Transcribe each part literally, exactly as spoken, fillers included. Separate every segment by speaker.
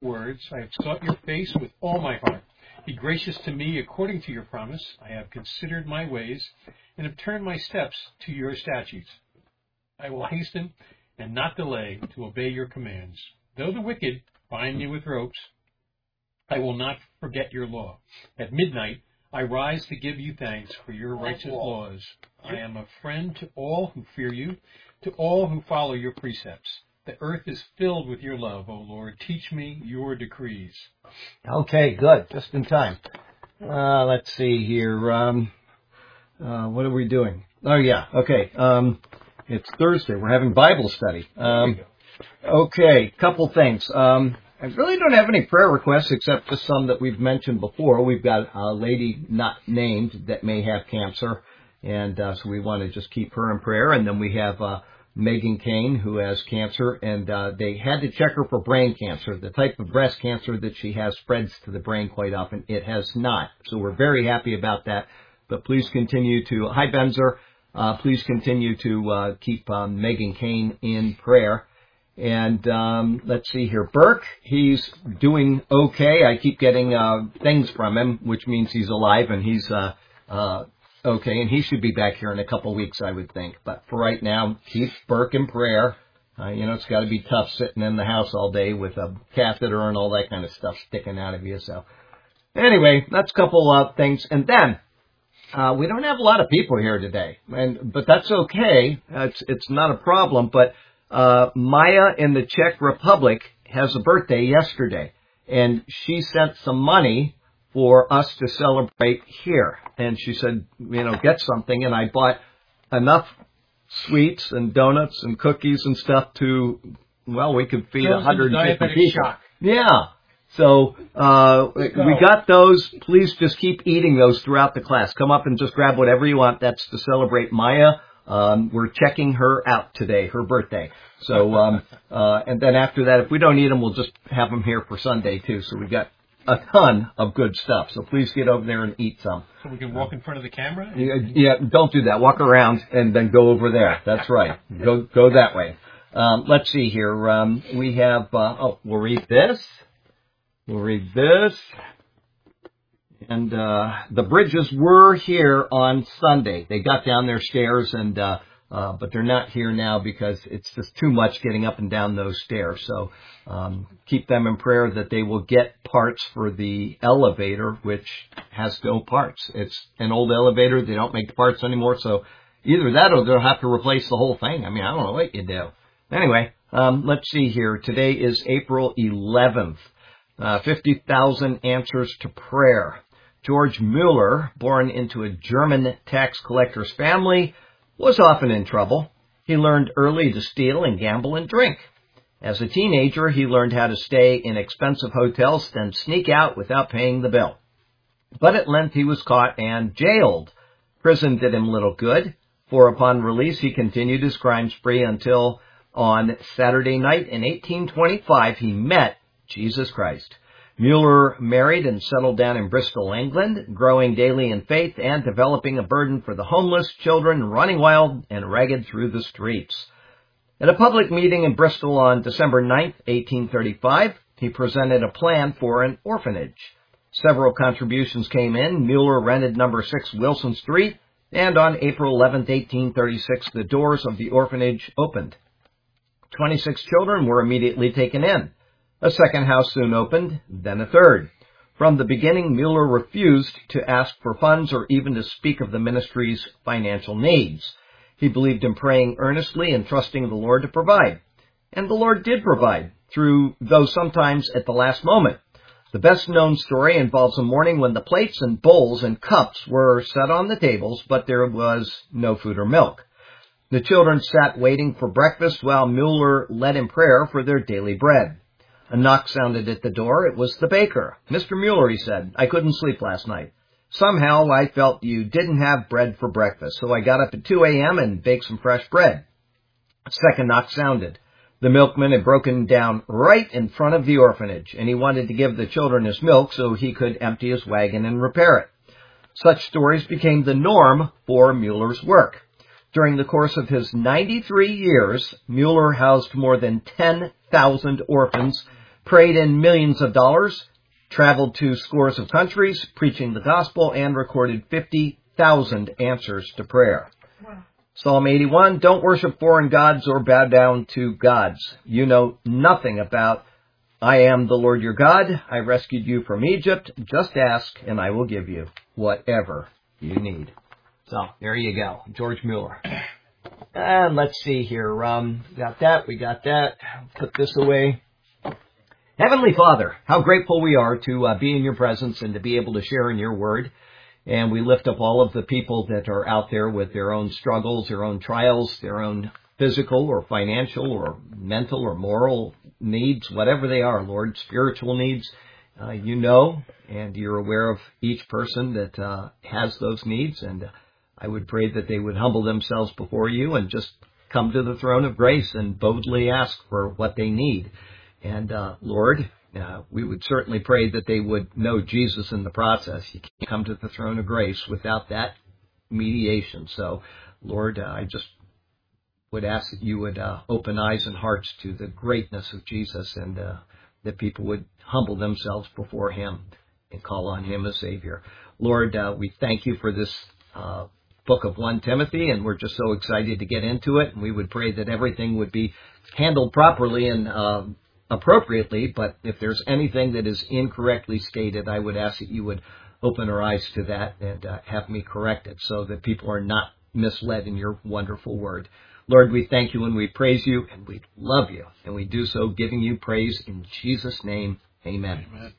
Speaker 1: words. I have sought your face with all my heart. Be gracious to me according to your promise. I have considered my ways and have turned my steps to your statutes. I will hasten and not delay to obey your commands. Though the wicked bind me with ropes, I will not forget your law. At midnight, I rise to give you thanks for your righteous laws. I am a friend to all who fear you, to all who follow your precepts. The earth is filled with your love, O Lord. Teach me your decrees.
Speaker 2: Okay, good. Just in time. Uh, let's see here. Um, uh, what are we doing? Oh, yeah. Okay. Um, it's Thursday. We're having Bible study. Um, okay, couple things. Um, I really don't have any prayer requests except just some that we've mentioned before. We've got a lady not named that may have cancer, and uh, so we want to just keep her in prayer. And then we have uh, Megan Kane, who has cancer, and uh, they had to check her for brain cancer. The type of breast cancer that she has spreads to the brain quite often. It has not. So we're very happy about that. But please continue to, hi Benzer, uh, please continue to uh, keep um, Megan Kane in prayer. And um, let's see here, Burke, he's doing okay. I keep getting uh, things from him, which means he's alive and he's uh, uh, okay. And he should be back here in a couple weeks, I would think. But for right now, keep Burke in prayer. Uh, you know, it's got to be tough sitting in the house all day with a catheter and all that kind of stuff sticking out of you. So anyway, that's a couple of things. And then uh, we don't have a lot of people here today, and but that's okay. Uh, it's it's not a problem, but. Uh, Maya in the Czech Republic has a birthday yesterday, and she sent some money for us to celebrate here. And she said, you know, get something, and I bought enough sweets and donuts and cookies and stuff to, well, we could feed one hundred fifty people.
Speaker 1: Shock.
Speaker 2: Yeah. So, uh, we got those. Please just keep eating those throughout the class. Come up and just grab whatever you want. That's to celebrate Maya. Um, we're checking her out today, her birthday. So, um, uh, and then after that, if we don't eat them, we'll just have them here for Sunday too. So we've got a ton of good stuff. So please get over there and eat some.
Speaker 1: So we can walk in front of the camera?
Speaker 2: Yeah, yeah, don't do that. Walk around and then go over there. That's right. Go, go that way. Um, let's see here. Um, we have, uh, oh, we'll read this. We'll read this. And uh the Bridges were here on Sunday. They got down their stairs, and uh, uh but they're not here now because it's just too much getting up and down those stairs. So um keep them in prayer that they will get parts for the elevator, which has no parts. It's an old elevator. They don't make the parts anymore. So either that or they'll have to replace the whole thing. I mean, I don't know what you do. Anyway, um let's see here. Today is April eleventh. Uh, fifty thousand answers to prayer. George Mueller, born into a German tax collector's family, was often in trouble. He learned early to steal and gamble and drink. As a teenager, he learned how to stay in expensive hotels, then sneak out without paying the bill. But at length he was caught and jailed. Prison did him little good, for upon release he continued his crime spree until on Saturday night in eighteen twenty-five he met Jesus Christ. Mueller married and settled down in Bristol, England, growing daily in faith and developing a burden for the homeless, children running wild and ragged through the streets. At a public meeting in Bristol on December ninth, eighteen thirty-five, he presented a plan for an orphanage. Several contributions came in. Mueller rented number six Wilson Street, and on April eleventh, eighteen thirty-six, the doors of the orphanage opened. Twenty-six children were immediately taken in. A second house soon opened, then a third. From the beginning, Mueller refused to ask for funds or even to speak of the ministry's financial needs. He believed in praying earnestly and trusting the Lord to provide. And the Lord did provide, through, though sometimes at the last moment. The best-known story involves a morning when the plates and bowls and cups were set on the tables, but there was no food or milk. The children sat waiting for breakfast while Mueller led in prayer for their daily bread. A knock sounded at the door. It was the baker. Mister Mueller, he said, I couldn't sleep last night. Somehow I felt you didn't have bread for breakfast, so I got up at two a.m. and baked some fresh bread. A second knock sounded. The milkman had broken down right in front of the orphanage, and he wanted to give the children his milk so he could empty his wagon and repair it. Such stories became the norm for Mueller's work. During the course of his ninety-three years, Mueller housed more than ten thousand orphans, prayed in millions of dollars, traveled to scores of countries, preaching the gospel, and recorded fifty thousand answers to prayer.
Speaker 3: Wow.
Speaker 2: Psalm eighty-one, don't worship foreign gods or bow down to gods. You know nothing about I am the Lord your God. I rescued you from Egypt. Just ask, and I will give you whatever you need. So, there you go. George Mueller. And let's see here. Um, got that. We got that. Put this away. Heavenly Father, how grateful we are to uh, be in your presence and to be able to share in your word. And we lift up all of the people that are out there with their own struggles, their own trials, their own physical or financial or mental or moral needs, whatever they are, Lord, spiritual needs. Uh, you know, and you're aware of each person that uh, has those needs. And uh, I would pray that they would humble themselves before you and just come to the throne of grace and boldly ask for what they need. And, uh, Lord, uh, we would certainly pray that they would know Jesus in the process. You can't come to the throne of grace without that mediation. So, Lord, uh, I just would ask that you would uh, open eyes and hearts to the greatness of Jesus, and uh, that people would humble themselves before him and call on him as Savior. Lord, uh, we thank you for this uh, book of First Timothy, and we're just so excited to get into it. And we would pray that everything would be handled properly and uh, appropriately, but if there's anything that is incorrectly stated, I would ask that you would open our eyes to that and uh, have me correct it so that people are not misled in your wonderful word. Lord, we thank you and we praise you and we love you, and we do so giving you praise in Jesus' name. Amen.
Speaker 1: Amen.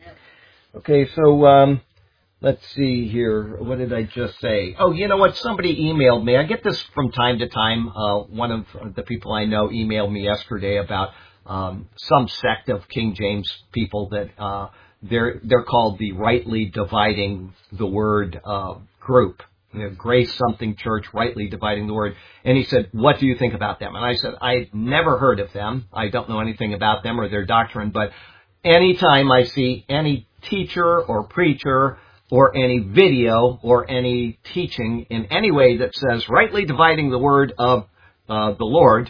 Speaker 2: Okay, so um, let's see here. What did I just say? Oh, you know what? Somebody emailed me. I get this from time to time. Uh, one of the people I know emailed me yesterday about um, some sect of King James people that uh, they're they're called the Rightly Dividing the Word uh, group. You know, Grace something Church, Rightly Dividing the Word. And he said, what do you think about them? And I said, I'd never heard of them. I don't know anything about them or their doctrine, but anytime I see any teacher or preacher or any video or any teaching in any way that says rightly dividing the word of uh, the Lord,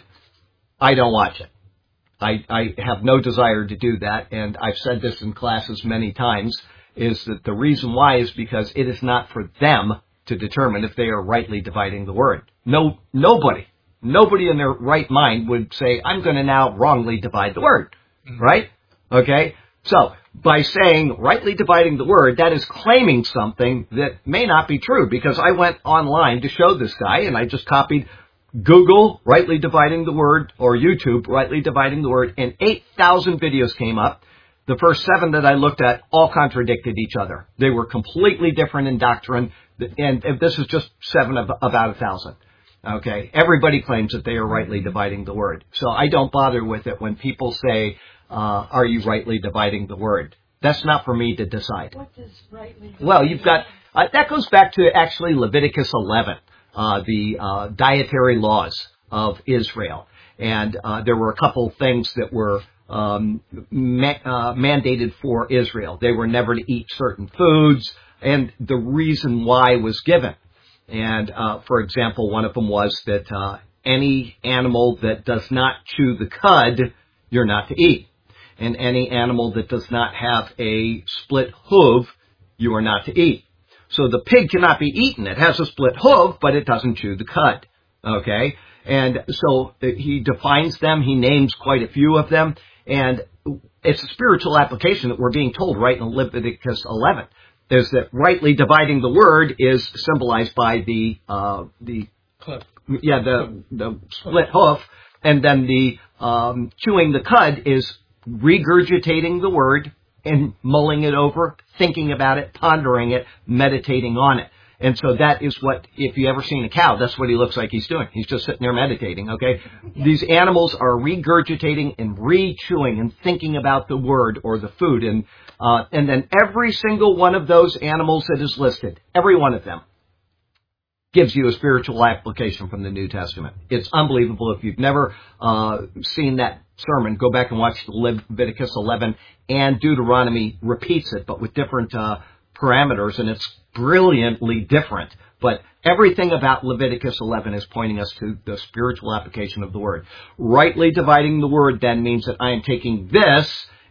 Speaker 2: I don't watch it. I, I have no desire to do that, and I've said this in classes many times, is that the reason why is because it is not for them to determine if they are rightly dividing the word. No, nobody, nobody in their right mind would say, I'm going to now wrongly divide the word, mm-hmm. right? Okay? So, by saying rightly dividing the word, that is claiming something that may not be true, because I went online to show this guy, and I just copied Google, rightly dividing the word, or YouTube, rightly dividing the word, and eight thousand videos came up. The first seven that I looked at all contradicted each other. They were completely different in doctrine, and this is just seven of about a thousand. Okay? Everybody claims that they are rightly dividing the word. So I don't bother with it when people say, uh, are you rightly dividing the word? That's not for me to decide.
Speaker 3: What does rightly?
Speaker 2: Well, you've got, uh, that goes back to actually Leviticus eleven, uh, the uh, dietary laws of Israel. And uh, there were a couple things that were um, ma- uh, mandated for Israel. They were never to eat certain foods, and the reason why was given. And, uh, for example, one of them was that uh, any animal that does not chew the cud, you're not to eat. And any animal that does not have a split hoof, you are not to eat. So the pig cannot be eaten. It has a split hoof, but it doesn't chew the cud. Okay? And so he defines them. He names quite a few of them. And it's a spiritual application that we're being told right in Leviticus eleven. Is that rightly dividing the word is symbolized by the, uh, the,
Speaker 1: Clip.
Speaker 2: yeah, the, the split hoof. And then the, um, chewing the cud is regurgitating the word and mulling it over, thinking about it, pondering it, meditating on it. And so that is what, if you ever seen a cow, that's what he looks like he's doing. He's just sitting there meditating, okay? These animals are regurgitating and re-chewing and thinking about the word or the food. And, uh, and then every single one of those animals that is listed, every one of them, gives you a spiritual application from the New Testament. It's unbelievable. If you've never uh, seen that sermon, go back and watch Leviticus eleven, and Deuteronomy repeats it, but with different uh, parameters, and it's brilliantly different. But everything about Leviticus eleven is pointing us to the spiritual application of the word. Rightly dividing the word then means that I am taking this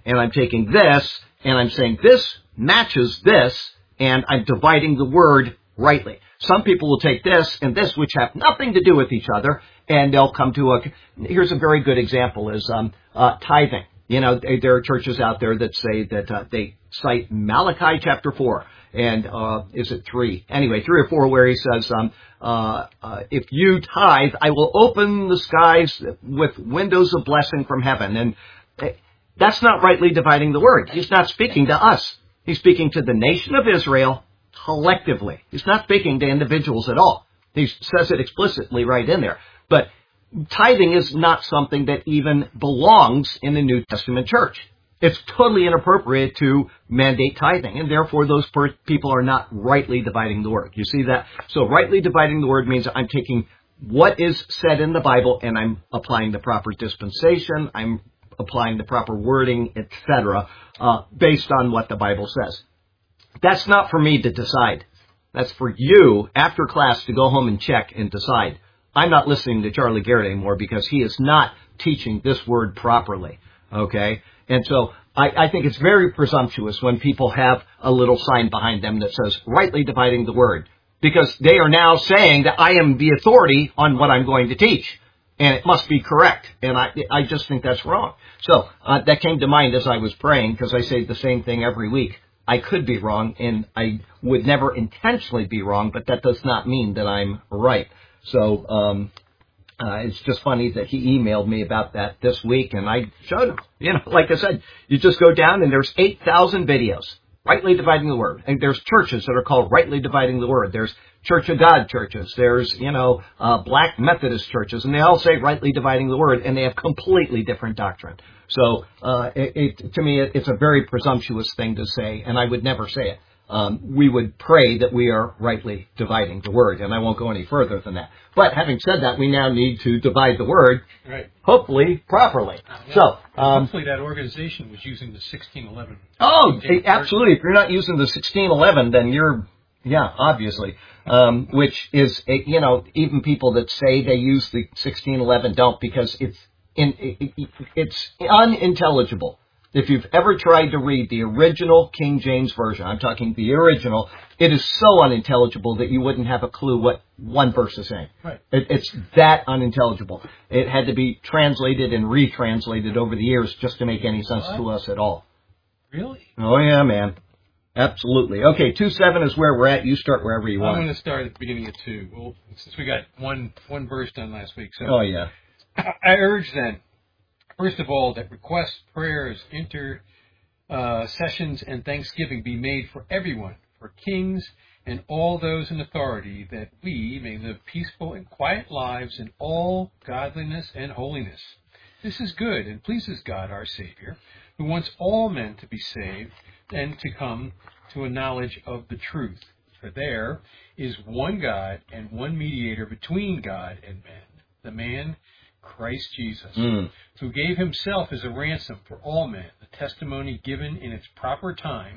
Speaker 2: and I'm taking this, and I'm saying this matches this, and I'm dividing the word rightly. Some people will take this and this, which have nothing to do with each other, and they'll come to a, here's a very good example, is um, uh, tithing. You know, there are churches out there that say that uh, they cite Malachi chapter four, and uh, is it three? Anyway, three or four, where he says, um, uh, uh, if you tithe, I will open the skies with windows of blessing from heaven. And that's not rightly dividing the word. He's not speaking to us. He's speaking to the nation of Israel collectively. He's not speaking to individuals at all. He says it explicitly right in there. But tithing is not something that even belongs in the New Testament church. It's totally inappropriate to mandate tithing, and therefore those per- people are not rightly dividing the word. You see that? So rightly dividing the word means I'm taking what is said in the Bible and I'm applying the proper dispensation, I'm applying the proper wording, et cetera, uh, based on what the Bible says. That's not for me to decide. That's for you, after class, to go home and check and decide. I'm not listening to Charlie Garrett anymore because he is not teaching this word properly, okay? And so I, I think it's very presumptuous when people have a little sign behind them that says, rightly dividing the word, because they are now saying that I am the authority on what I'm going to teach, and it must be correct. And I, I just think that's wrong. So uh, that came to mind as I was praying, because I say the same thing every week. I could be wrong, and I would never intentionally be wrong, but that does not mean that I'm right. So um, uh, it's just funny that he emailed me about that this week, and I showed him. You know, like I said, you just go down, and there's eight thousand videos, rightly dividing the word. And there's churches that are called rightly dividing the word. There's Church of God churches. There's, you know, uh, Black Methodist churches, and they all say rightly dividing the word, and they have completely different doctrine. So uh, it, it, to me, it, it's a very presumptuous thing to say, and I would never say it. Um, we would pray that we are rightly dividing the word, and I won't go any further than that. But having said that, we now need to divide the word,
Speaker 1: right,
Speaker 2: hopefully properly.
Speaker 1: Yeah.
Speaker 2: So um,
Speaker 1: hopefully that organization was using the sixteen eleven.
Speaker 2: Oh, absolutely. If you're not using the sixteen eleven, then you're, yeah, obviously. Um, which is, you know, even people that say they use the sixteen eleven don't, because it's in, it, it, it's unintelligible. If you've ever tried to read the original King James Version, I'm talking the original, it is so unintelligible that you wouldn't have a clue what one verse is saying.
Speaker 1: Right.
Speaker 2: It, it's that unintelligible. It had to be translated and retranslated over the years just to make any sense what? to us at all.
Speaker 1: Really?
Speaker 2: Oh, yeah, man. Absolutely. Okay, two seven is where we're at. You start wherever you want.
Speaker 1: I'm going to start at the beginning of two. Well, since we got one one verse done last week. So
Speaker 2: oh, yeah.
Speaker 1: I urge then, first of all, that requests, prayers, intercessions, uh, and thanksgiving be made for everyone, for kings and all those in authority, that we may live peaceful and quiet lives in all godliness and holiness. This is good and pleases God our Savior, who wants all men to be saved and to come to a knowledge of the truth. For there is one God and one mediator between God and men, the man Christ Jesus, mm. who gave himself as a ransom for all men, the testimony given in its proper time.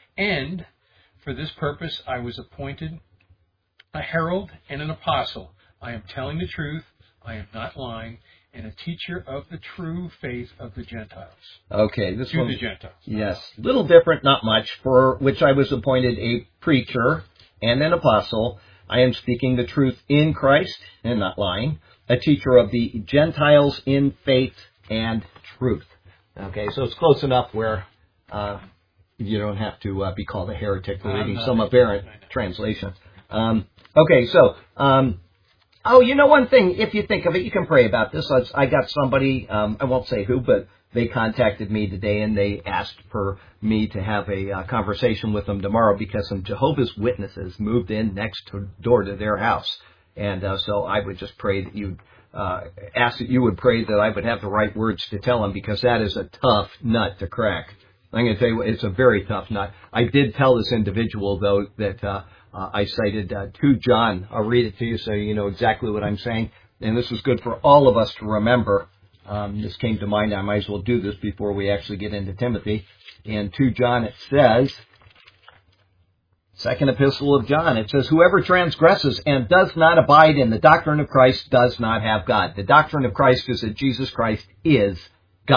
Speaker 1: And for this purpose I was appointed a herald and an apostle. I am telling the truth, I am not lying, and a teacher of the true faith of the Gentiles.
Speaker 2: Okay, this
Speaker 1: to
Speaker 2: one,
Speaker 1: the Gentiles.
Speaker 2: Yes, little different, not much, for which I was appointed a preacher and an apostle. I am speaking the truth in Christ and not lying, a teacher of the Gentiles in faith and truth. Okay, so it's close enough where uh, you don't have to uh, be called a heretic for reading some aberrant translations. Um, okay, so... Um, Oh, you know one thing, if you think of it, you can pray about this. I got somebody, um, I won't say who, but they contacted me today and they asked for me to have a uh, conversation with them tomorrow because some Jehovah's Witnesses moved in next to, door to their house. And uh, so I would just pray that you uh, ask that you would pray that I would have the right words to tell them, because that is a tough nut to crack. I'm going to tell you, it's a very tough nut. I did tell this individual, though, that uh, uh, I cited uh, two John. I'll read it to you so you know exactly what I'm saying. And this is good for all of us to remember. Um, this came to mind. I might as well do this before we actually get into Timothy. In two John it says, second epistle of John, it says, whoever transgresses and does not abide in the doctrine of Christ does not have God. The doctrine of Christ is that Jesus Christ is God.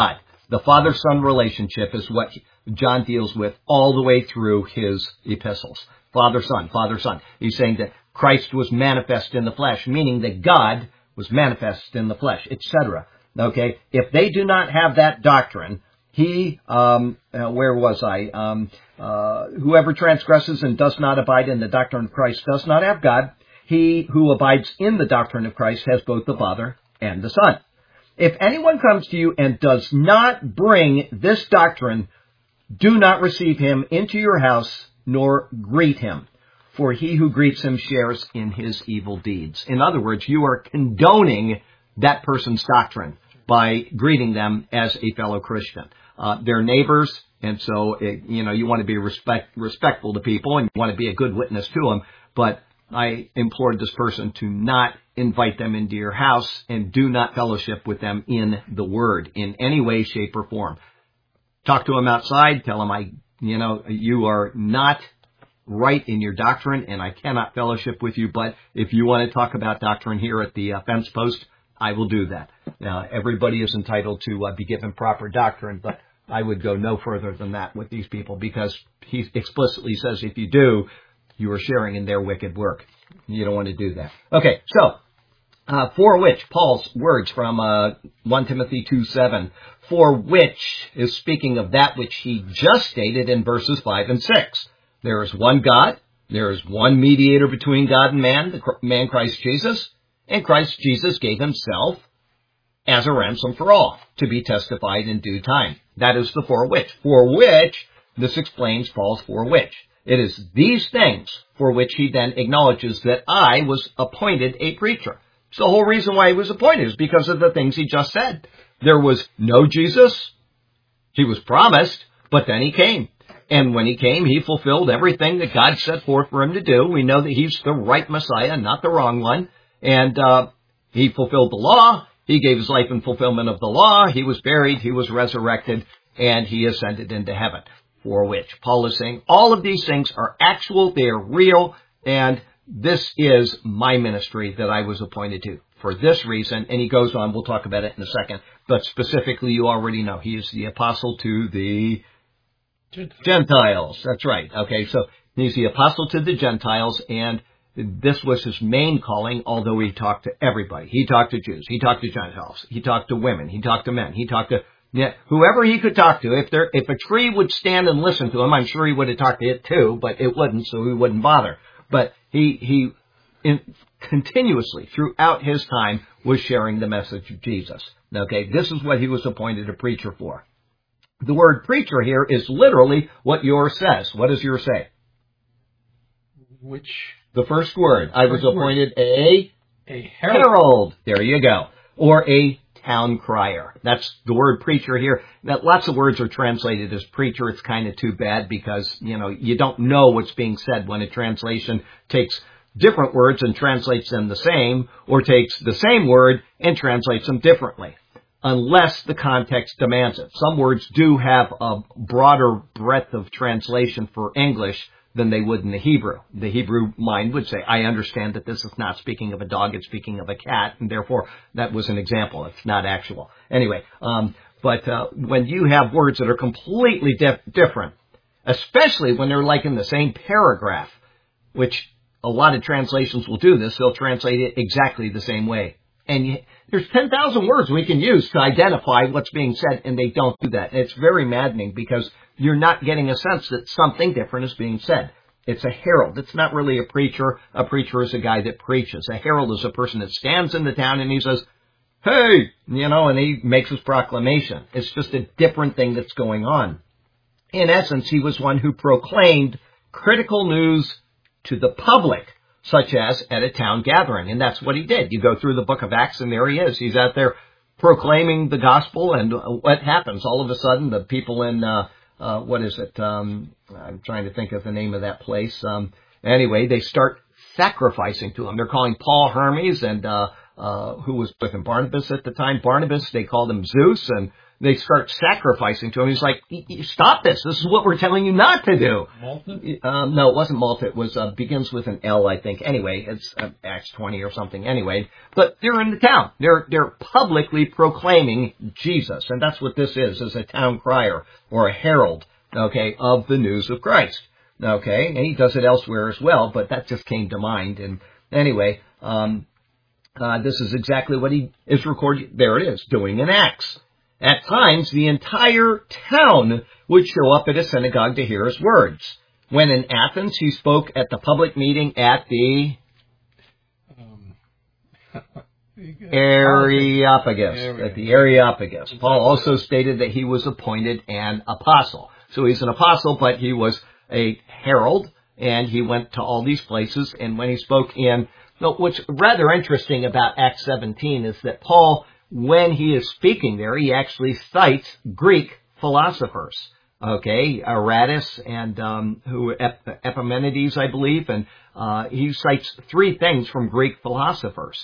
Speaker 2: The father-son relationship is what John deals with all the way through his epistles. Father-son, father-son. He's saying that Christ was manifest in the flesh, meaning that God was manifest in the flesh, et cetera. Okay? If they do not have that doctrine, he, um, uh, where was I? Um, uh, whoever transgresses and does not abide in the doctrine of Christ does not have God. He who abides in the doctrine of Christ has both the Father and the Son. If anyone comes to you and does not bring this doctrine, do not receive him into your house, nor greet him. For he who greets him shares in his evil deeds. In other words, you are condoning that person's doctrine by greeting them as a fellow Christian. Uh, they're neighbors, and so, it, you know, you want to be respect, respectful to people, and you want to be a good witness to them, but I implored this person to not invite them into your house and do not fellowship with them in the Word in any way, shape, or form. Talk to them outside, tell them, I, you know, you are not right in your doctrine, and I cannot fellowship with you, but if you want to talk about doctrine here at the uh, fence post, I will do that. Now, everybody is entitled to uh, be given proper doctrine, but I would go no further than that with these people, because he explicitly says if you do, you are sharing in their wicked work. You don't want to do that. Okay, so, uh, for which, Paul's words from uh, First Timothy two seven, for which is speaking of that which he just stated in verses five and six. There is one God, there is one mediator between God and man, the man Christ Jesus, and Christ Jesus gave himself as a ransom for all, to be testified in due time. That is the for which. For which, this explains Paul's for which. It is these things for which he then acknowledges that I was appointed a preacher. So the whole reason why he was appointed is because of the things he just said. There was no Jesus. He was promised, but then he came. And when he came, he fulfilled everything that God set forth for him to do. We know that he's the right Messiah, not the wrong one. And uh he fulfilled the law. He gave his life in fulfillment of the law. He was buried. He was resurrected. And he ascended into heaven. For which Paul is saying all of these things are actual, they are real, and this is my ministry that I was appointed to for this reason. And he goes on, we'll talk about it in a second, but specifically you already know he is the apostle to the Gentiles. Gentiles. That's right. Okay, so he's the apostle to the Gentiles, and this was his main calling, although he talked to everybody. He talked to Jews, he talked to Gentiles, he talked to women, he talked to men, he talked to Yeah, whoever he could talk to. If there, if a tree would stand and listen to him, I'm sure he would have talked to it too, but it wouldn't, so he wouldn't bother. But he, he, in, continuously throughout his time was sharing the message of Jesus. Okay, this is what he was appointed a preacher for. The word preacher here is literally what yours says. What does yours say?
Speaker 1: Which?
Speaker 2: The first word. I was appointed word. a,
Speaker 1: a herald.
Speaker 2: herald. There you go. Or a town crier. That's the word preacher here. Now, lots of words are translated as preacher. It's kind of too bad because, you know, you don't know what's being said when a translation takes different words and translates them the same, or takes the same word and translates them differently, unless the context demands it. Some words do have a broader breadth of translation for English than they would in the Hebrew. The Hebrew mind would say, I understand that this is not speaking of a dog, it's speaking of a cat, and therefore that was an example. It's not actual. Anyway, um, but uh, when you have words that are completely dif- different, especially when they're like in the same paragraph, which a lot of translations will do this, they'll translate it exactly the same way. And you, there's ten thousand words we can use to identify what's being said, and they don't do that. And it's very maddening because you're not getting a sense that something different is being said. It's a herald. It's not really a preacher. A preacher is a guy that preaches. A herald is a person that stands in the town and he says, hey, you know, and he makes his proclamation. It's just a different thing that's going on. In essence, he was one who proclaimed critical news to the public, such as at a town gathering. And that's what he did. You go through the book of Acts and there he is. He's out there proclaiming the gospel, and what happens? All of a sudden, the people in, uh, uh, what is it? Um, I'm trying to think of the name of that place. Um, anyway, they start sacrificing to him. They're calling Paul Hermes, and, uh, uh, who was with him? Barnabas at the time. Barnabas, they called him Zeus, and they start sacrificing to him. He's like, stop this. This is what we're telling you not to do.
Speaker 1: Malta?
Speaker 2: Um, no, it wasn't Malta. It was, uh, begins with an L, I think. Anyway, it's uh, Acts twenty or something. Anyway, but they're in the town. They're, they're publicly proclaiming Jesus. And that's what this is, is a town crier or a herald, okay, of the news of Christ. Okay. And he does it elsewhere as well, but that just came to mind. And anyway, um, uh, this is exactly what he is recorded. There it is, doing in Acts. At times, the entire town would show up at a synagogue to hear his words. When in Athens, he spoke at the public meeting at the
Speaker 1: Um,
Speaker 2: Areopagus. At the Areopagus. Paul also stated that he was appointed an apostle. So he's an apostle, but he was a herald, and he went to all these places. And when he spoke in, what's rather interesting about Acts seventeen is that Paul, when he is speaking there, he actually cites Greek philosophers, okay, Aratus and um, who Ep- Epimenides, I believe, and uh, he cites three things from Greek philosophers,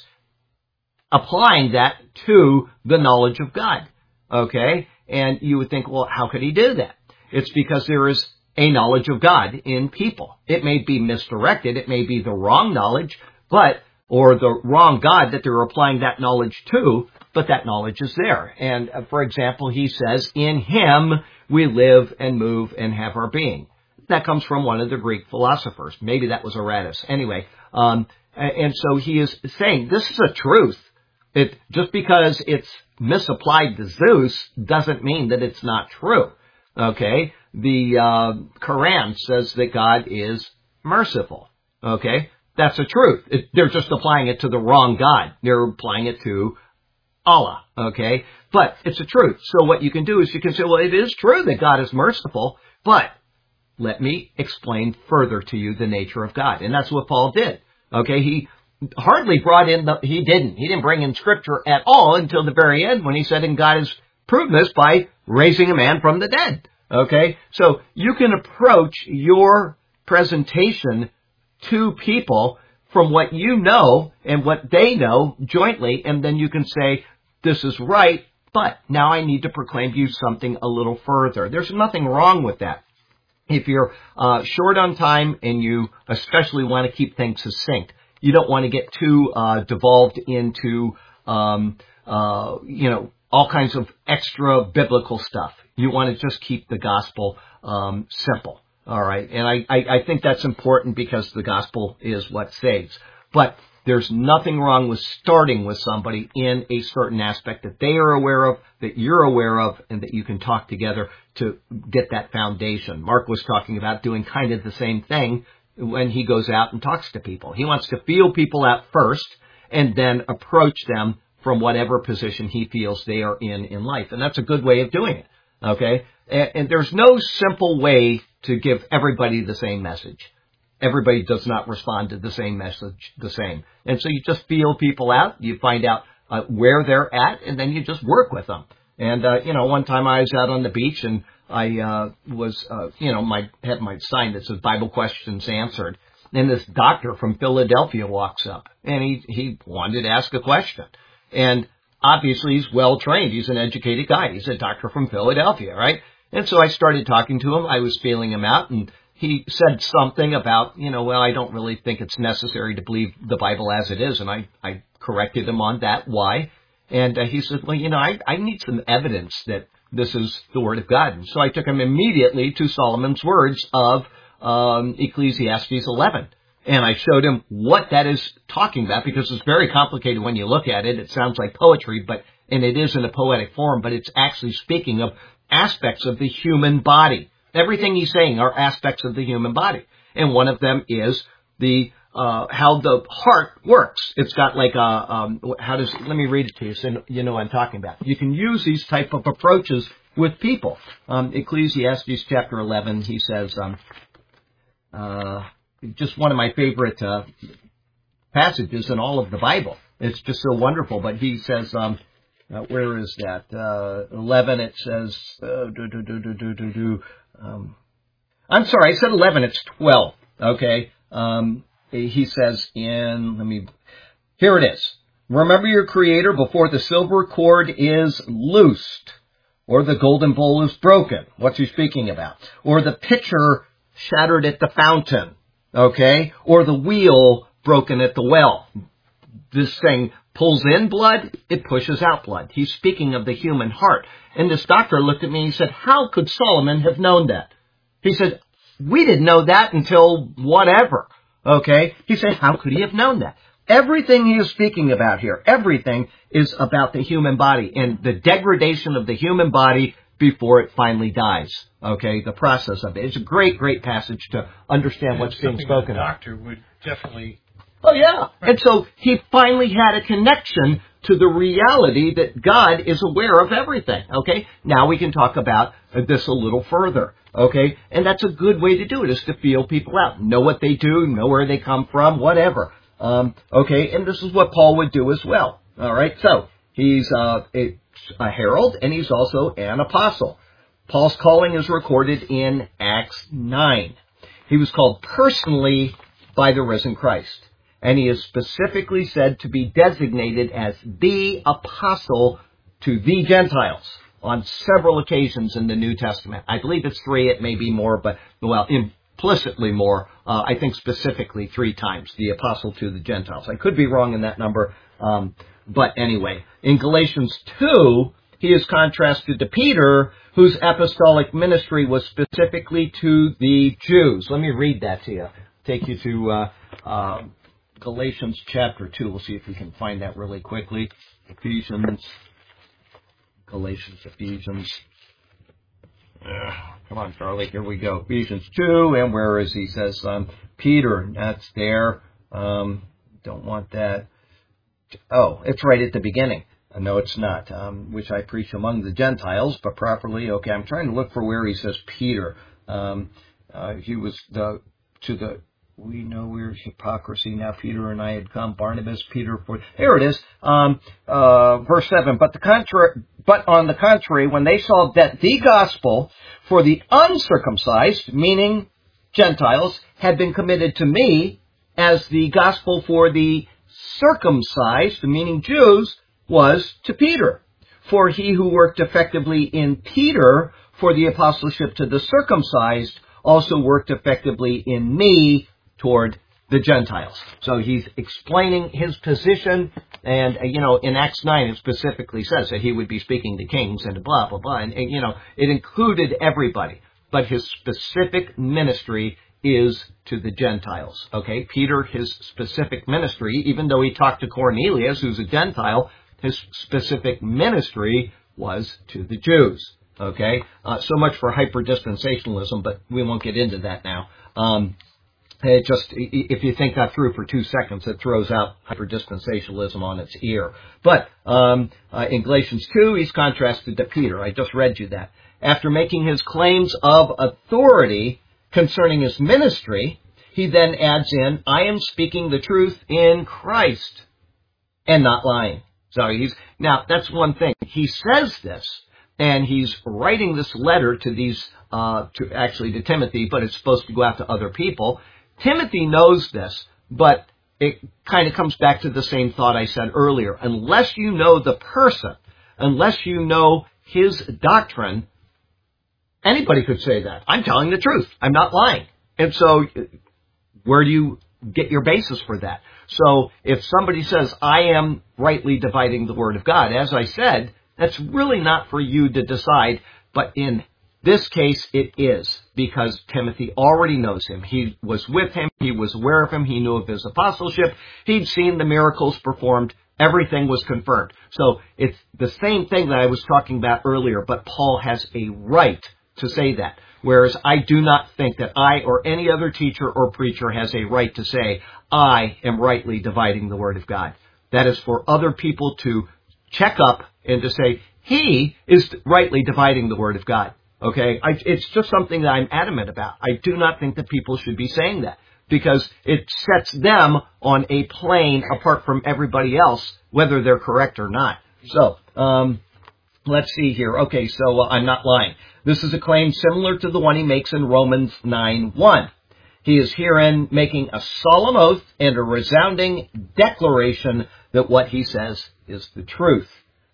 Speaker 2: applying that to the knowledge of God, okay? And you would think, well, how could he do that? It's because there is a knowledge of God in people. It may be misdirected, it may be the wrong knowledge, but or the wrong God that they're applying that knowledge to, but that knowledge is there. And, uh, for example, he says, in him we live and move and have our being. That comes from one of the Greek philosophers. Maybe that was Aratus. Anyway, um, and so he is saying, this is a truth. It, just because it's misapplied to Zeus doesn't mean that it's not true. Okay? The uh, Quran says that God is merciful. Okay? That's a truth. It, they're just applying it to the wrong God. They're applying it to Allah, okay? But it's a truth. So what you can do is you can say, well, it is true that God is merciful, but let me explain further to you the nature of God. And that's what Paul did, okay? He hardly brought in the, he didn't. He didn't bring in Scripture at all until the very end when he said, and God has proven this by raising a man from the dead, okay? So you can approach your presentation to people from what you know and what they know jointly, and then you can say, this is right, but now I need to proclaim to you something a little further. There's nothing wrong with that. If you're uh, short on time and you especially want to keep things succinct, you don't want to get too uh, devolved into, um, uh, you know, all kinds of extra biblical stuff. You want to just keep the gospel um, simple. All right. And I, I, I think that's important because the gospel is what saves. But there's nothing wrong with starting with somebody in a certain aspect that they are aware of, that you're aware of, and that you can talk together to get that foundation. Mark was talking about doing kind of the same thing when he goes out and talks to people. He wants to feel people out first and then approach them from whatever position he feels they are in in life. And that's a good way of doing it. Okay? And, and there's no simple way to give everybody the same message. Everybody does not respond to the same message the same. And so you just feel people out, you find out uh, where they're at, and then you just work with them. And, uh, you know, one time I was out on the beach and I uh, was, uh, you know, my had my sign that says Bible Questions Answered. And this doctor from Philadelphia walks up and he, he wanted to ask a question. And obviously he's well trained. He's an educated guy. He's a doctor from Philadelphia, right? And so I started talking to him. I was feeling him out, and he said something about, you know, well, I don't really think it's necessary to believe the Bible as it is. And I, I corrected him on that. Why? And uh, he said, well, you know, I, I need some evidence that this is the Word of God. And so I took him immediately to Solomon's words of um, Ecclesiastes eleven. And I showed him what that is talking about, because it's very complicated when you look at it. It sounds like poetry, but and it is in a poetic form, but it's actually speaking of aspects of the human body. Everything he's saying are aspects of the human body. And one of them is the uh how the heart works. It's got like a, um, how does, let me read it to you so you know what I'm talking about. You can use these type of approaches with people. Um, Ecclesiastes chapter eleven, he says, um, uh, just one of my favorite uh, passages in all of the Bible. It's just so wonderful. But he says, um, Uh, where is that? Uh, eleven, it says, uh, do, do, do, do, do, do, do. Um, I'm sorry, I said eleven, it's twelve, okay? Um, he says in, let me, here it is. Remember your Creator before the silver cord is loosed, Or the golden bowl is broken. What's he speaking about? Or the pitcher shattered at the fountain. Okay? Or the wheel broken at the well. This thing pulls in blood, it pushes out blood. He's speaking of the human heart. And this doctor looked at me and he said, how could Solomon have known that? He said, we didn't know that until whatever. Okay? He said, how could he have known that? Everything he is speaking about here, everything is about the human body and the degradation of the human body before it finally dies. Okay? The process of it. It's a great, great passage to understand
Speaker 1: And
Speaker 2: what's being
Speaker 1: something
Speaker 2: spoken
Speaker 1: the
Speaker 2: of.
Speaker 1: doctor would definitely...
Speaker 2: Oh, yeah. And so he finally had a connection to the reality that God is aware of everything. Okay? Now we can talk about this a little further. Okay? And that's a good way to do it, is to feel people out. Know what they do, know where they come from, whatever. Um, okay? And this is what Paul would do as well. All right? So he's uh, a, a herald, and he's also an apostle. Paul's calling is recorded in Acts nine. He was called personally by the risen Christ. And he is specifically said to be designated as the apostle to the Gentiles on several occasions in the New Testament. I believe it's three, it may be more, but, well, implicitly more. Uh, I think specifically three times, the apostle to the Gentiles. I could be wrong in that number, um, but anyway. In Galatians two, he is contrasted to Peter, whose apostolic ministry was specifically to the Jews. Let me read that to you. Take you to... Uh, uh, Galatians chapter two. We'll see if we can find that really quickly. Ephesians. Galatians, Ephesians. Uh, come on, Charlie. Here we go. Ephesians two. And where is he? He says, um, Peter. That's there. Um, don't want that. Oh, it's right at the beginning. Uh, no, it's not. Um, which I preach among the Gentiles, but properly. Okay, I'm trying to look for where he says Peter. Um, uh, he was the to the... We know we're hypocrisy. Now Peter and I had come. Barnabas, Peter, for there it is. Um, uh, verse seven. But the contrary, but on the contrary, when they saw that the gospel for the uncircumcised, meaning Gentiles, had been committed to me, as the gospel for the circumcised, meaning Jews, was to Peter. For he who worked effectively in Peter for the apostleship to the circumcised also worked effectively in me toward the Gentiles. So he's explaining his position, and, uh, you know, in Acts nine it specifically says that he would be speaking to kings and blah, blah, blah, and, and, you know, it included everybody. But his specific ministry is to the Gentiles, okay? Peter, his specific ministry, even though he talked to Cornelius, who's a Gentile, his specific ministry was to the Jews, okay? Uh, so much for hyper-dispensationalism, but we won't get into that now. Um, It just, if you think that through for two seconds, it throws out hyper-dispensationalism on its ear. But um, uh, in Galatians two, he's contrasted to Peter. I just read you that. After making his claims of authority concerning his ministry, he then adds in, I am speaking the truth in Christ and not lying. So he's, now that's one thing. He says this, and he's writing this letter to these, uh, to actually to Timothy, but it's supposed to go out to other people. Timothy knows this, but it kind of comes back to the same thought I said earlier. Unless you know the person, unless you know his doctrine, anybody could say that. I'm telling the truth. I'm not lying. And so where do you get your basis for that? So if somebody says, I am rightly dividing the word of God, as I said, that's really not for you to decide, but in this case, it is, because Timothy already knows him. He was with him. He was aware of him. He knew of his apostleship. He'd seen the miracles performed. Everything was confirmed. So it's the same thing that I was talking about earlier, but Paul has a right to say that. Whereas I do not think that I or any other teacher or preacher has a right to say, I am rightly dividing the word of God. That is for other people to check up and to say, he is rightly dividing the word of God. Okay, I, it's just something that I'm adamant about. I do not think that people should be saying that, because it sets them on a plane apart from everybody else, whether they're correct or not. So, um, let's see here. Okay, so uh, I'm not lying. This is a claim similar to the one he makes in Romans nine one. He is herein making a solemn oath and a resounding declaration that what he says is the truth.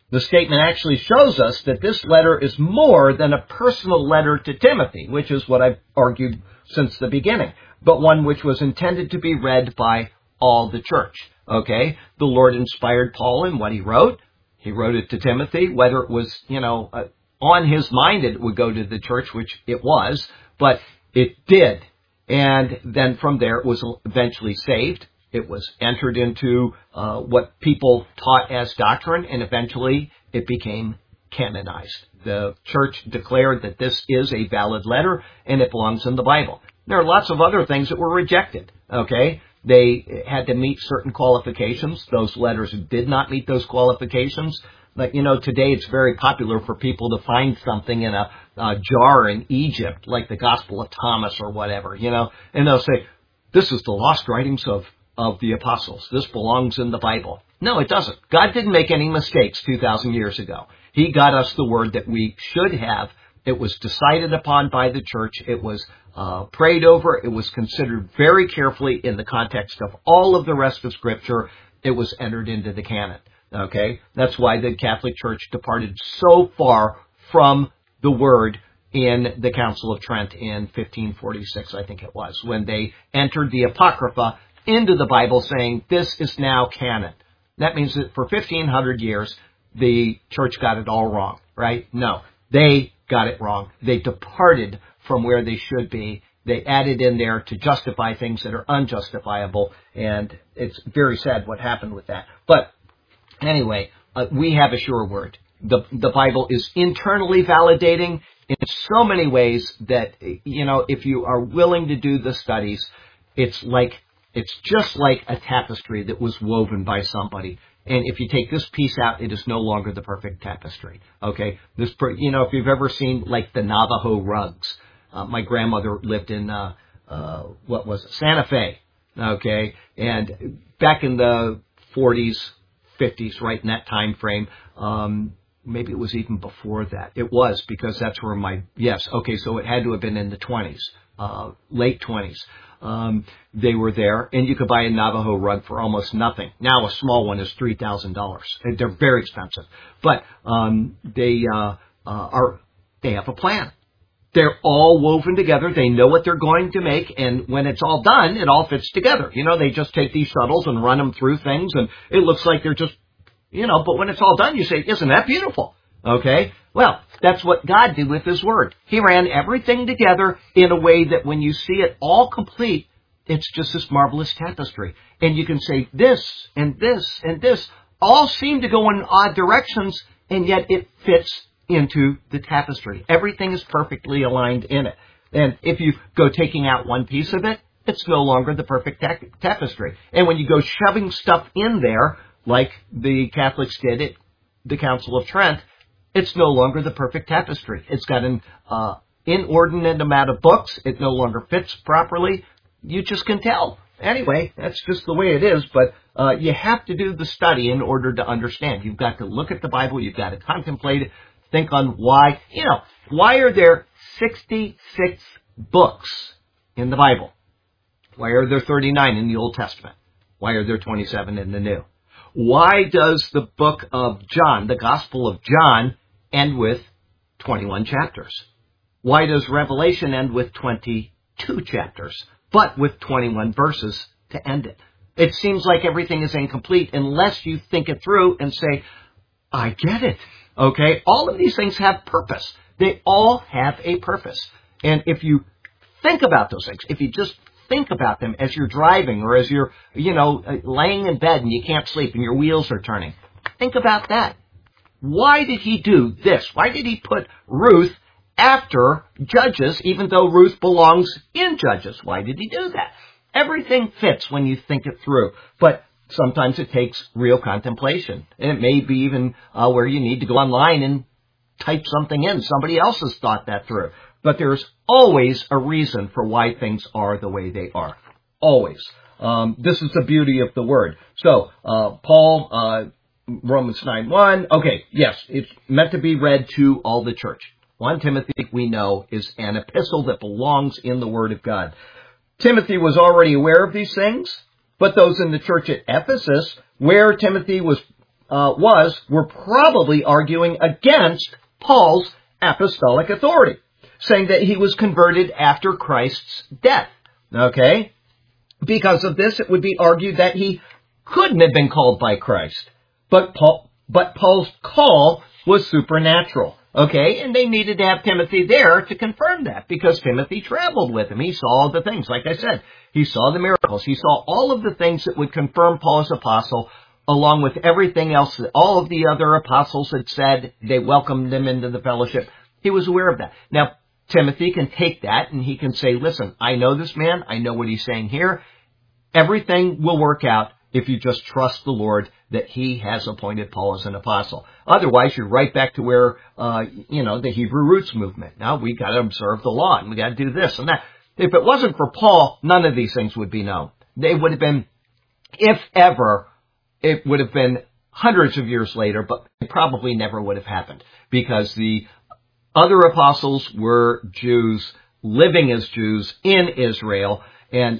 Speaker 2: The statement actually shows us that this letter is more than a personal letter to Timothy, which is what I've argued since the beginning, but one which was intended to be read by all the church. Okay? The Lord inspired Paul in what he wrote. He wrote it to Timothy, whether it was, you know, uh, on his mind that it would go to the church, which it was, but it did. And then from there it was eventually saved. It was entered into uh, what people taught as doctrine, and eventually it became canonized. The church declared that this is a valid letter, and it belongs in the Bible. There are lots of other things that were rejected, okay? They had to meet certain qualifications. Those letters did not meet those qualifications. Like, you know, today it's very popular for people to find something in a, a jar in Egypt, like the Gospel of Thomas or whatever, you know, and they'll say, this is the lost writings of of the apostles. This belongs in the Bible. No, it doesn't. God didn't make any mistakes two thousand years ago. He got us the word that we should have. It was decided upon by the church. It was uh, prayed over. It was considered very carefully in the context of all of the rest of Scripture. It was entered into the canon. Okay? That's why the Catholic Church departed so far from the word in the Council of Trent in fifteen forty-six, I think it was, when they entered the Apocrypha into the Bible, saying this is now canon. That means that for fifteen hundred years, the church got it all wrong, right? No, they got it wrong. They departed from where they should be. They added in there to justify things that are unjustifiable, and it's very sad what happened with that. But anyway, uh, we have a sure word. The, the Bible is internally validating in so many ways that, you know, if you are willing to do the studies, it's like It's just like a tapestry that was woven by somebody. And if you take this piece out, it is no longer the perfect tapestry. Okay? This, you know, if you've ever seen, like, the Navajo rugs. Uh, my grandmother lived in, uh, uh, what was it? Santa Fe. Okay? And back in the forties, fifties, right in that time frame, um, maybe it was even before that. It was, because that's where my, yes, okay, so it had to have been in the twenties, uh, late twenties. Um, they were there, and you could buy a Navajo rug for almost nothing. Now a small one is three thousand dollars. They're very expensive. But um, they uh, uh, are they have a plan. They're all woven together. They know what they're going to make, and when it's all done, it all fits together. You know, they just take these shuttles and run them through things, and it looks like they're just, you know, but when it's all done, you say, isn't that beautiful? Okay? Well, that's what God did with His Word. He ran everything together in a way that when you see it all complete, it's just this marvelous tapestry. And you can say this and this and this all seem to go in odd directions, and yet it fits into the tapestry. Everything is perfectly aligned in it. And if you go taking out one piece of it, it's no longer the perfect ta- tapestry. And when you go shoving stuff in there, like the Catholics did at the Council of Trent, it's no longer the perfect tapestry. It's got an uh, inordinate amount of books. It no longer fits properly. You just can tell. Anyway, that's just the way it is, but uh, you have to do the study in order to understand. You've got to look at the Bible. You've got to contemplate it. Think on why, you know, why are there sixty-six books in the Bible? Why are there thirty-nine in the Old Testament? Why are there twenty-seven in the New? Why does the book of John, the Gospel of John, end with twenty-one chapters? Why does Revelation end with twenty-two chapters, but with twenty-one verses to end it? It seems like everything is incomplete unless you think it through and say, I get it. Okay? All of these things have purpose. They all have a purpose. And if you think about those things, if you just think about them as you're driving or as you're, you know, laying in bed and you can't sleep and your wheels are turning, think about that. Why did he do this? Why did he put Ruth after Judges, even though Ruth belongs in Judges? Why did he do that? Everything fits when you think it through. But sometimes it takes real contemplation. And it may be even uh, where you need to go online and type something in. Somebody else has thought that through. But there's always a reason for why things are the way they are. Always. Um, this is the beauty of the Word. So, uh, Paul, uh, Romans nine one. Okay, yes, it's meant to be read to all the church. First Timothy, we know, is an epistle that belongs in the Word of God. Timothy was already aware of these things, but those in the church at Ephesus, where Timothy was uh, was were probably arguing against Paul's apostolic authority, saying that he was converted after Christ's death. Okay? Because of this, it would be argued that he couldn't have been called by Christ. But Paul, but Paul's call was supernatural. Okay? And they needed to have Timothy there to confirm that, because Timothy traveled with him. He saw all the things. Like I said, he saw the miracles. He saw all of the things that would confirm Paul as apostle, along with everything else that all of the other apostles had said. They welcomed him into the fellowship. He was aware of that. Now, Timothy can take that and he can say, listen, I know this man. I know what he's saying here. Everything will work out if you just trust the Lord that he has appointed Paul as an apostle. Otherwise, you're right back to where, uh, you know, the Hebrew roots movement. Now, we got to observe the law and we got to do this and that. If it wasn't for Paul, none of these things would be known. They would have been, if ever, it would have been hundreds of years later, but it probably never would have happened, because the other apostles were Jews living as Jews in Israel. And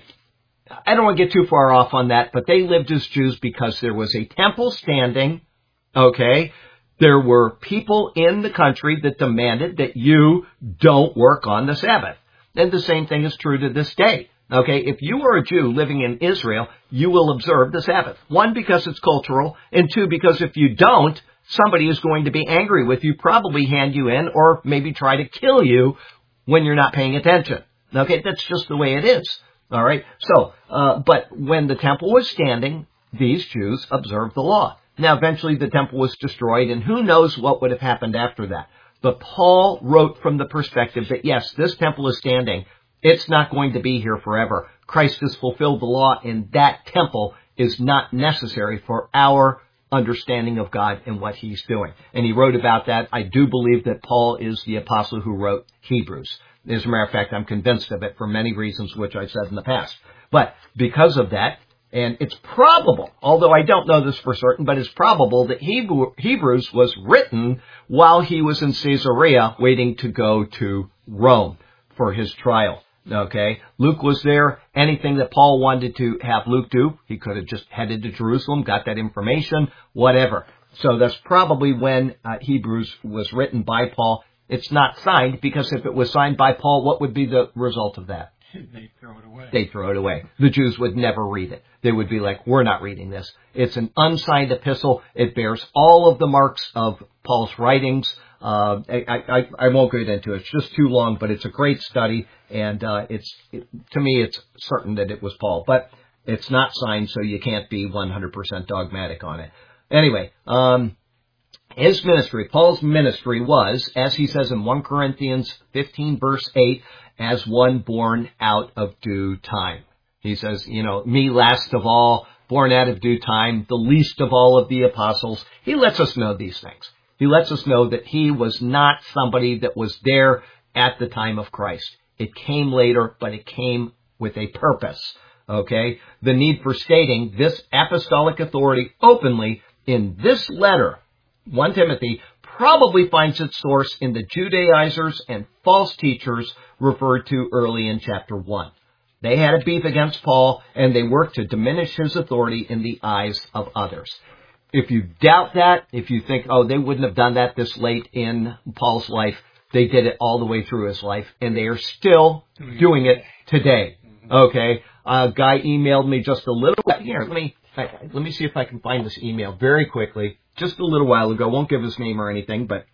Speaker 2: I don't want to get too far off on that, but they lived as Jews because there was a temple standing, okay? There were people in the country that demanded that you don't work on the Sabbath. And the same thing is true to this day. Okay, if you are a Jew living in Israel, you will observe the Sabbath. One, because it's cultural, and two, because if you don't, somebody is going to be angry with you, probably hand you in, or maybe try to kill you when you're not paying attention. Okay, that's just the way it is. All right, so, uh, but when the temple was standing, these Jews observed the law. Now, eventually the temple was destroyed, and who knows what would have happened after that. But Paul wrote from the perspective that, yes, this temple is standing. It's not going to be here forever. Christ has fulfilled the law, and that temple is not necessary for our understanding of God and what he's doing. And he wrote about that. I do believe that Paul is the apostle who wrote Hebrews. As a matter of fact, I'm convinced of it for many reasons, which I said in the past. But because of that, and it's probable, although I don't know this for certain, but it's probable that Hebrew, Hebrews was written while he was in Caesarea waiting to go to Rome for his trial. Okay, Luke was there. Anything that Paul wanted to have Luke do, he could have just headed to Jerusalem, got that information, whatever. So that's probably when uh, Hebrews was written by Paul. It's not signed, because if it was signed by Paul, what would be the result of that?
Speaker 1: They'd throw it away.
Speaker 2: They'd throw it away. The Jews would never read it. They would be like, we're not reading this. It's an unsigned epistle. It bears all of the marks of Paul's writings. Uh, I, I, I won't get into it. It's just too long, but it's a great study, and uh, it's it, to me, it's certain that it was Paul. But it's not signed, so you can't be one hundred percent dogmatic on it. Anyway, um, his ministry, Paul's ministry was, as he says in First Corinthians fifteen, verse eight, as one born out of due time. He says, you know, me last of all, born out of due time, the least of all of the apostles. He lets us know these things. He lets us know that he was not somebody that was there at the time of Christ. It came later, but it came with a purpose. Okay? The need for stating this apostolic authority openly in this letter, First Timothy, probably finds its source in the Judaizers and false teachers referred to early in chapter one. They had a beef against Paul, and they worked to diminish his authority in the eyes of others. If you doubt that, if you think, oh, they wouldn't have done that this late in Paul's life, they did it all the way through his life, and they are still doing it today. Okay? A guy emailed me just a little, here, let me, let me see if I can find this email very quickly. Just a little while ago, won't give his name or anything, but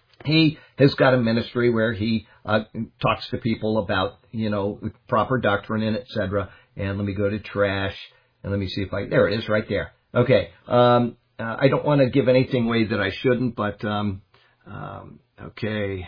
Speaker 2: he has got a ministry where he uh, talks to people about, you know, proper doctrine and et cetera. And let me go to trash, and let me see if I, there it is right there. Okay, um, uh, I don't want to give anything away that I shouldn't, but, um, um, okay.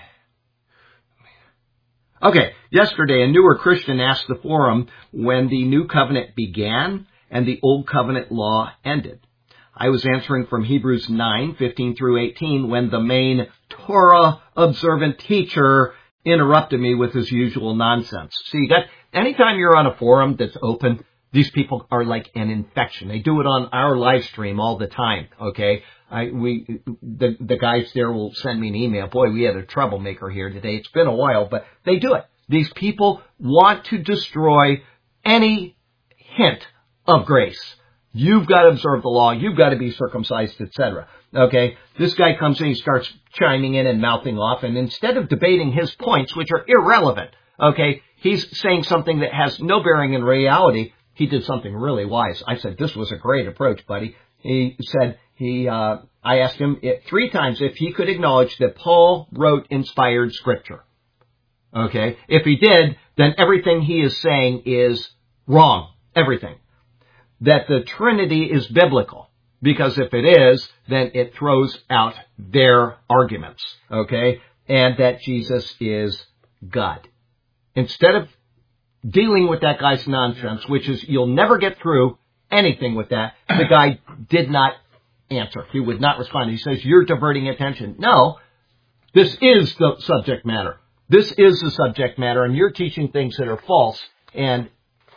Speaker 2: Okay, yesterday a newer Christian asked the forum when the new covenant began and the old covenant law ended. I was answering from Hebrews nine, fifteen through eighteen, when the main Torah-observant teacher interrupted me with his usual nonsense. See, that anytime you're on a forum that's open, these people are like an infection. They do it on our live stream all the time, okay? I, we, the, the guys there will send me an email. Boy, we had a troublemaker here today. It's been a while, but they do it. These people want to destroy any hint of grace. You've got to observe the law. You've got to be circumcised, et cetera. Okay? This guy comes in, he starts chiming in and mouthing off, and instead of debating his points, which are irrelevant, okay, he's saying something that has no bearing in reality. He did something really wise. I said, this was a great approach, buddy. He said, he, uh, I asked him it, three times if he could acknowledge that Paul wrote inspired scripture. Okay? If he did, then everything he is saying is wrong. Everything. That the Trinity is biblical. Because if it is, then it throws out their arguments. Okay? And that Jesus is God. Instead of dealing with that guy's nonsense, which is you'll never get through anything with that, the guy did not answer. He would not respond. He says, you're diverting attention. No, this is the subject matter. This is the subject matter, and you're teaching things that are false, and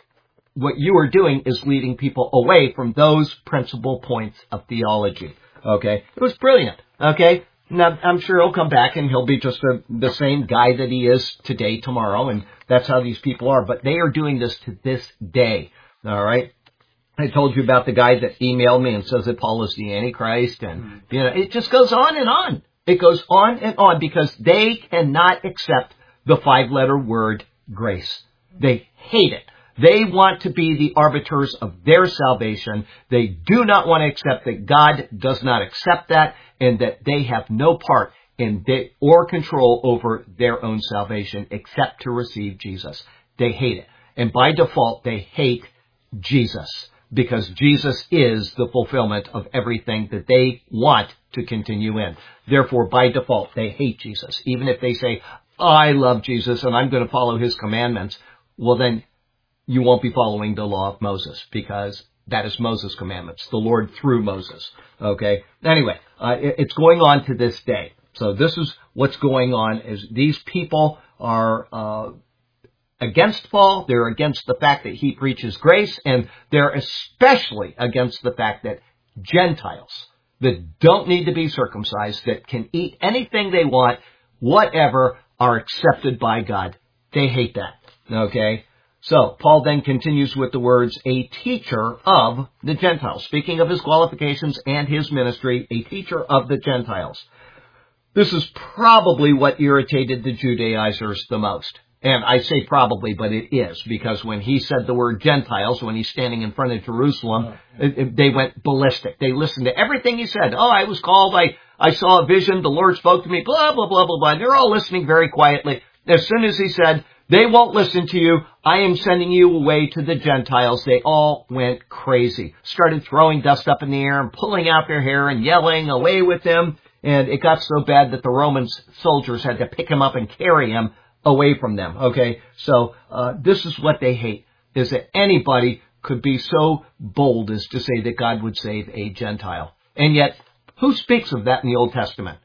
Speaker 2: what you are doing is leading people away from those principal points of theology. Okay? It was brilliant. Okay? Now, I'm sure he'll come back and he'll be just a, the same guy that he is today, tomorrow, and that's how these people are. But they are doing this to this day. All right? I told you about the guy that emailed me and says that Paul is the Antichrist, and, you know, it just goes on and on. It goes on and on because they cannot accept the five-letter word grace. They hate it. They want to be the arbiters of their salvation. They do not want to accept that God does not accept that and that they have no part in they, or control over their own salvation except to receive Jesus. They hate it. And by default, they hate Jesus because Jesus is the fulfillment of everything that they want to continue in. Therefore, by default, they hate Jesus. Even if they say, I love Jesus and I'm going to follow his commandments, well then, you won't be following the law of Moses because that is Moses' commandments, the Lord through Moses. Okay? Anyway, uh, it, it's going on to this day. So this is what's going on is these people are uh, against Paul. They're against the fact that he preaches grace, and they're especially against the fact that Gentiles that don't need to be circumcised, that can eat anything they want, whatever, are accepted by God. They hate that. Okay? So, Paul then continues with the words, a teacher of the Gentiles. Speaking of his qualifications and his ministry, a teacher of the Gentiles. This is probably what irritated the Judaizers the most. And I say probably, but it is, because when he said the word Gentiles, when he's standing in front of Jerusalem, it, it, they went ballistic. They listened to everything he said. Oh, I was called, I, I saw a vision, the Lord spoke to me, blah, blah, blah, blah, blah. They're all listening very quietly. As soon as he said, they won't listen to you. I am sending you away to the Gentiles. They all went crazy. Started throwing dust up in the air and pulling out their hair and yelling, away with him. And it got so bad that the Roman soldiers had to pick him up and carry him away from them. Okay, so uh, this is what they hate, is that anybody could be so bold as to say that God would save a Gentile. And yet, who speaks of that in the Old Testament?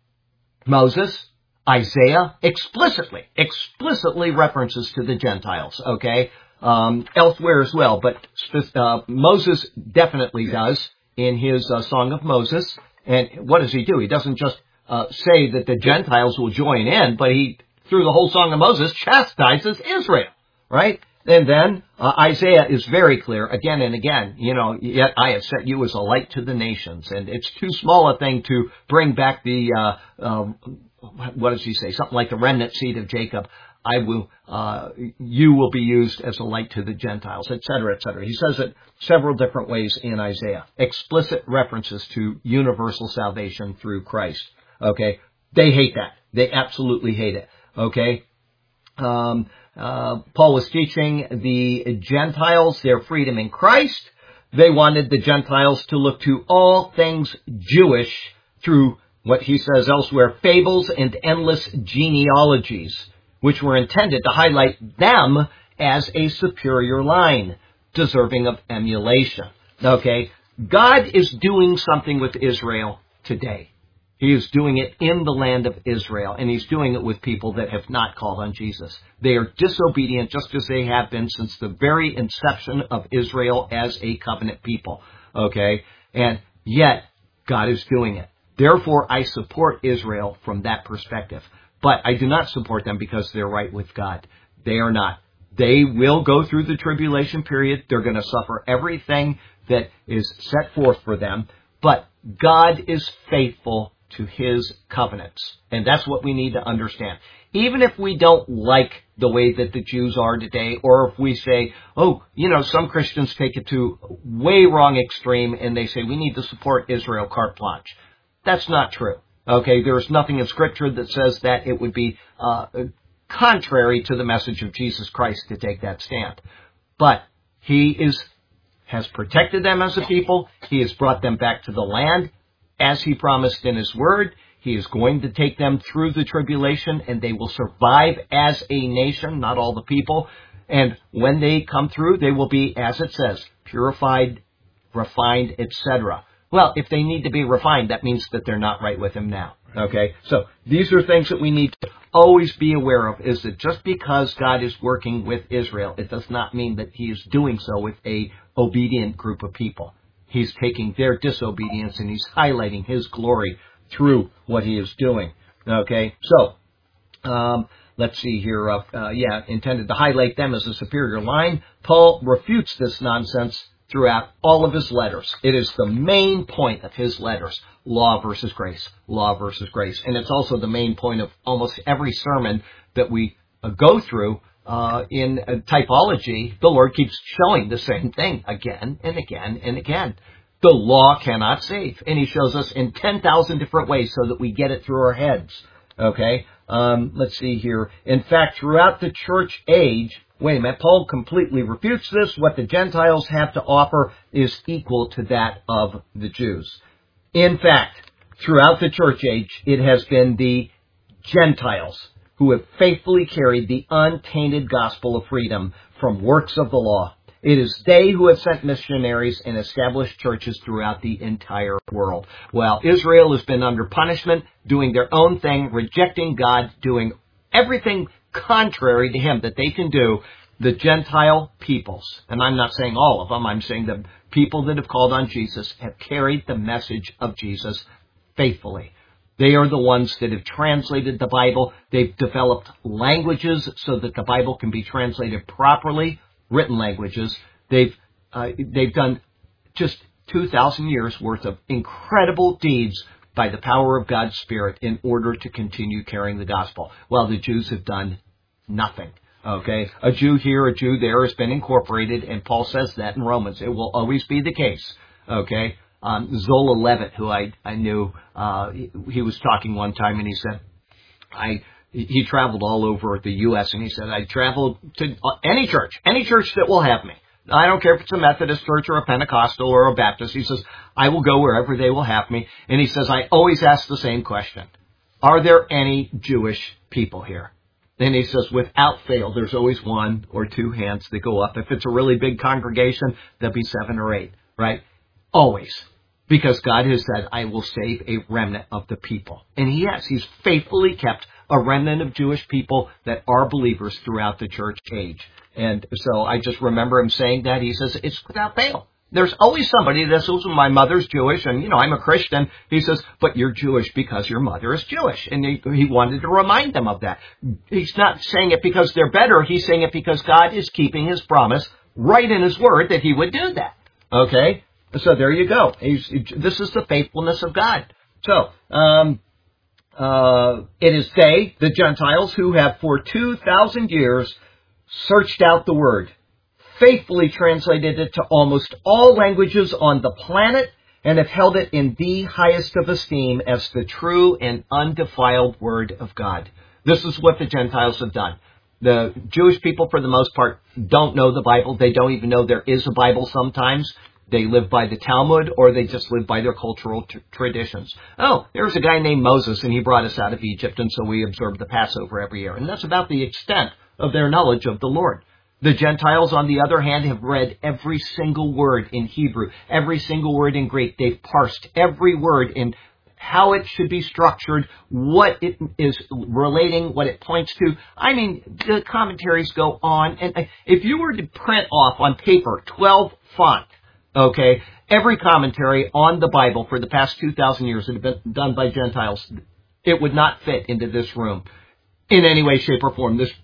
Speaker 2: Moses. Isaiah explicitly, explicitly references to the Gentiles, okay? Um, elsewhere as well, but uh, Moses definitely does in his uh, Song of Moses. And what does he do? He doesn't just uh, say that the Gentiles will join in, but he, through the whole Song of Moses, chastises Israel, right? And then uh, Isaiah is very clear again and again, you know, yet I have set you as a light to the nations. And it's too small a thing to bring back the, uh, uh, what does he say? Something like the remnant seed of Jacob. I will, uh, you will be used as a light to the Gentiles, et cetera, et cetera. He says it several different ways in Isaiah. Explicit references to universal salvation through Christ. Okay? They hate that. They absolutely hate it. Okay? Um, uh, Paul was teaching the Gentiles their freedom in Christ. They wanted the Gentiles to look to all things Jewish through what he says elsewhere, fables and endless genealogies, which were intended to highlight them as a superior line, deserving of emulation. Okay? God is doing something with Israel today. He is doing it in the land of Israel, and he's doing it with people that have not called on Jesus. They are disobedient just as they have been since the very inception of Israel as a covenant people. Okay? And yet, God is doing it. Therefore, I support Israel from that perspective. But I do not support them because they're right with God. They are not. They will go through the tribulation period. They're going to suffer everything that is set forth for them. But God is faithful to His covenants. And that's what we need to understand. Even if we don't like the way that the Jews are today, or if we say, oh, you know, some Christians take it to way wrong extreme and they say we need to support Israel carte blanche. That's not true. Okay, there is nothing in Scripture that says that it would be uh, contrary to the message of Jesus Christ to take that stand. But He is has protected them as a people. He has brought them back to the land as He promised in His Word. He is going to take them through the tribulation, and they will survive as a nation, not all the people. And when they come through, they will be, as it says, purified, refined, et cetera. Well, if they need to be refined, that means that they're not right with Him now. Okay? So these are things that we need to always be aware of, is that just because God is working with Israel, it does not mean that He is doing so with a obedient group of people. He's taking their disobedience and He's highlighting His glory through what He is doing. Okay? So, um, let's see here. Uh, uh, yeah, intended to highlight them as a superior line. Paul refutes this nonsense throughout all of his letters. It is the main point of his letters. Law versus grace. Law versus grace. And it's also the main point of almost every sermon that we uh, go through. Uh, in uh, typology, the Lord keeps showing the same thing again and again and again. The law cannot save. And He shows us in ten thousand different ways so that we get it through our heads. Okay? Um, let's see here. In fact, throughout the church age, wait a minute, Paul completely refutes this. What the Gentiles have to offer is equal to that of the Jews. In fact, throughout the church age, it has been the Gentiles who have faithfully carried the untainted gospel of freedom from works of the law. It is they who have sent missionaries and established churches throughout the entire world. While Israel has been under punishment, doing their own thing, rejecting God, doing everything contrary to Him that they can do, the Gentile peoples, and I'm not saying all of them, I'm saying the people that have called on Jesus have carried the message of Jesus faithfully. They are the ones that have translated the Bible. They've developed languages so that the Bible can be translated properly, written languages. They've uh, they've done just two thousand years worth of incredible deeds by the power of God's Spirit in order to continue carrying the gospel, while the Jews have done nothing. Okay? A Jew here, a Jew there has been incorporated, and Paul says that in Romans. It will always be the case. Okay? Um, Zola Levitt, who I, I knew, uh, he, he was talking one time and he said, I, he traveled all over the U S and he said, I traveled to any church, any church that will have me. I don't care if it's a Methodist church or a Pentecostal or a Baptist. He says, I will go wherever they will have me. And he says, I always ask the same question. Are there any Jewish people here? Then he says, without fail, there's always one or two hands that go up. If it's a really big congregation, there'll be seven or eight, right? Always. Because God has said, I will save a remnant of the people. And He has. He's faithfully kept a remnant of Jewish people that are believers throughout the church age. And so I just remember Him saying that. He says, it's without fail. There's always somebody that says, my mother's Jewish, and, you know, I'm a Christian. He says, but you're Jewish because your mother is Jewish. And he, he wanted to remind them of that. He's not saying it because they're better. He's saying it because God is keeping His promise right in His Word that He would do that. Okay? So there you go. He's, this is the faithfulness of God. So, um, uh, it is they, the Gentiles, who have for two thousand years searched out the Word, faithfully translated it to almost all languages on the planet, and have held it in the highest of esteem as the true and undefiled Word of God. This is what the Gentiles have done. The Jewish people, for the most part, don't know the Bible. They don't even know there is a Bible sometimes. They live by the Talmud, or they just live by their cultural t- traditions. Oh, there's a guy named Moses, and he brought us out of Egypt, and so we observe the Passover every year. And that's about the extent of their knowledge of the Lord. The Gentiles, on the other hand, have read every single word in Hebrew, every single word in Greek. They've parsed every word in how it should be structured, what it is relating, what it points to. I mean, the commentaries go on. And if you were to print off on paper twelve font, okay, every commentary on the Bible for the past two thousand years that have been done by Gentiles, it would not fit into this room in any way, shape, or form. This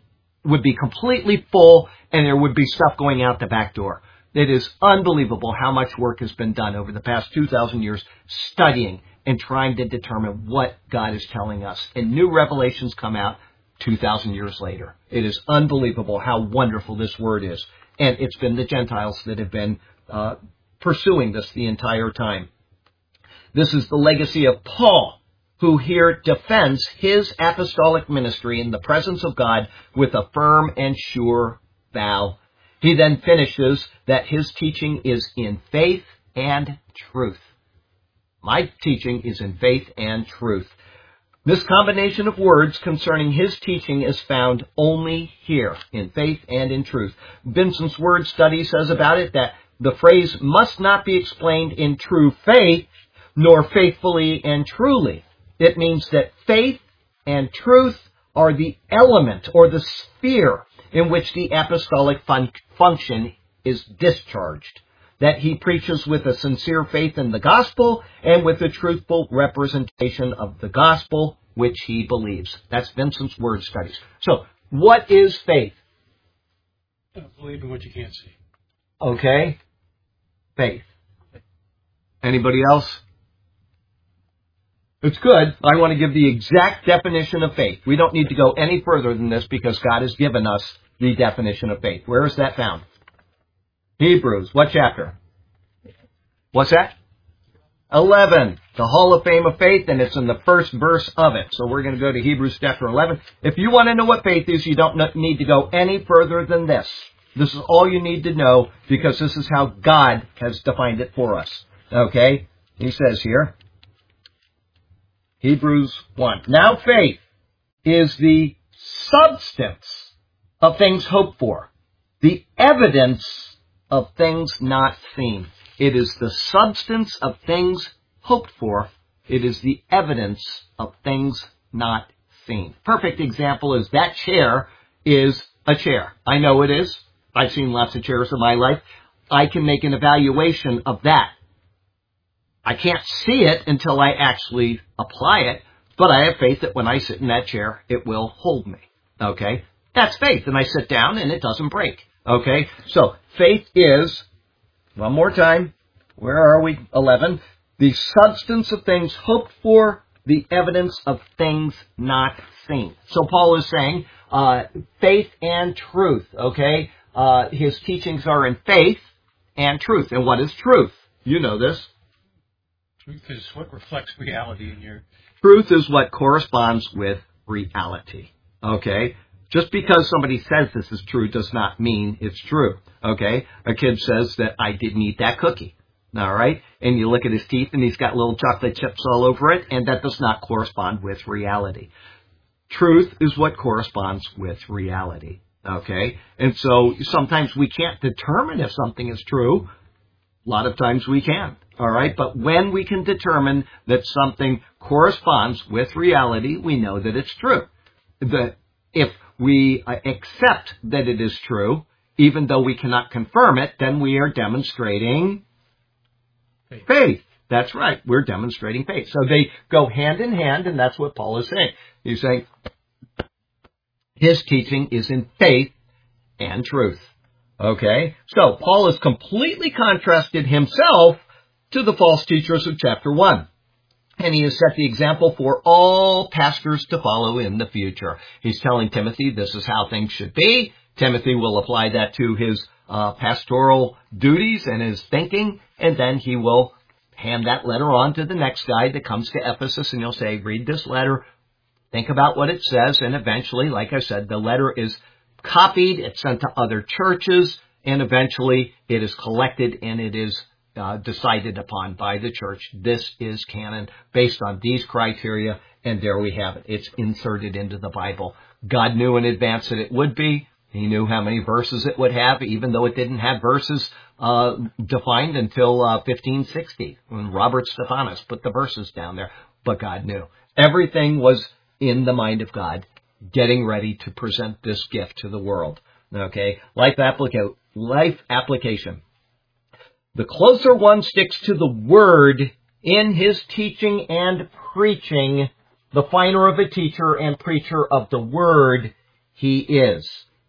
Speaker 2: would be completely full and there would be stuff going out the back door. It is unbelievable how much work has been done over the past two thousand years studying and trying to determine what God is telling us. And new revelations come out two thousand years later. It is unbelievable how wonderful this word is. And it's been the Gentiles that have been uh, pursuing this the entire time. This is the legacy of Paul, who here defends his apostolic ministry in the presence of God with a firm and sure vow. He then finishes that his teaching is in faith and truth. My teaching is in faith and truth. This combination of words concerning his teaching is found only here, in faith and in truth. Vincent's word study says about it that the phrase must not be explained in true faith, nor faithfully and truly. It means that faith and truth are the element or the sphere in which the apostolic fun- function is discharged. That he preaches with a sincere faith in the gospel and with a truthful representation of the gospel which he believes. That's Vincent's word studies. So, what is faith?
Speaker 1: Don't believe in what you can't see.
Speaker 2: Okay. Faith. Anybody else? It's good. I want to give the exact definition of faith. We don't need to go any further than this because God has given us the definition of faith. Where is that found? Hebrews. What chapter? What's that? eleven. The Hall of Fame of Faith, and it's in the first verse of it. So we're going to go to Hebrews chapter eleven. If you want to know what faith is, you don't need to go any further than this. This is all you need to know because this is how God has defined it for us. Okay? He says here, Hebrews one. Now faith is the substance of things hoped for, the evidence of things not seen. It is the substance of things hoped for. It is the evidence of things not seen. Perfect example is that chair is a chair. I know it is. I've seen lots of chairs in my life. I can make an evaluation of that. I can't see it until I actually apply it, but I have faith that when I sit in that chair, it will hold me. Okay? That's faith. And I sit down and it doesn't break. Okay? So, faith is, one more time, where are we? eleven. The substance of things hoped for, the evidence of things not seen. So Paul is saying, uh, faith and truth. Okay? Uh, his teachings are in faith and truth. And what is truth? You know this.
Speaker 1: Truth is what reflects reality in your...
Speaker 2: Truth is what corresponds with reality. Okay? Just because somebody says this is true does not mean it's true. Okay? A kid says that I didn't eat that cookie. All right? And you look at his teeth and he's got little chocolate chips all over it, and that does not correspond with reality. Truth is what corresponds with reality. Okay? And so sometimes we can't determine if something is true. A lot of times we can. All right? But when we can determine that something corresponds with reality, we know that it's true. The, if we accept that it is true, even though we cannot confirm it, then we are demonstrating faith. faith. That's right. We're demonstrating faith. So they go hand in hand, and that's what Paul is saying. He's saying his teaching is in faith and truth. Okay? So Paul has completely contrasted himself to the false teachers of chapter one. And he has set the example for all pastors to follow in the future. He's telling Timothy this is how things should be. Timothy will apply that to his uh, pastoral duties and his thinking, and then he will hand that letter on to the next guy that comes to Ephesus, and he'll say, read this letter, think about what it says, and eventually, like I said, the letter is copied, it's sent to other churches, and eventually it is collected and it is Uh, decided upon by the church. This is canon based on these criteria, and there we have it. It's inserted into the Bible. God knew in advance that it would be. He knew how many verses it would have, even though it didn't have verses uh, defined until uh, fifteen sixty, when Robert Stephanus put the verses down there. But God knew. Everything was in the mind of God, getting ready to present this gift to the world. Okay? Life, applica- life application. The closer one sticks to the Word in his teaching and preaching, the finer of a teacher and preacher of the Word he is.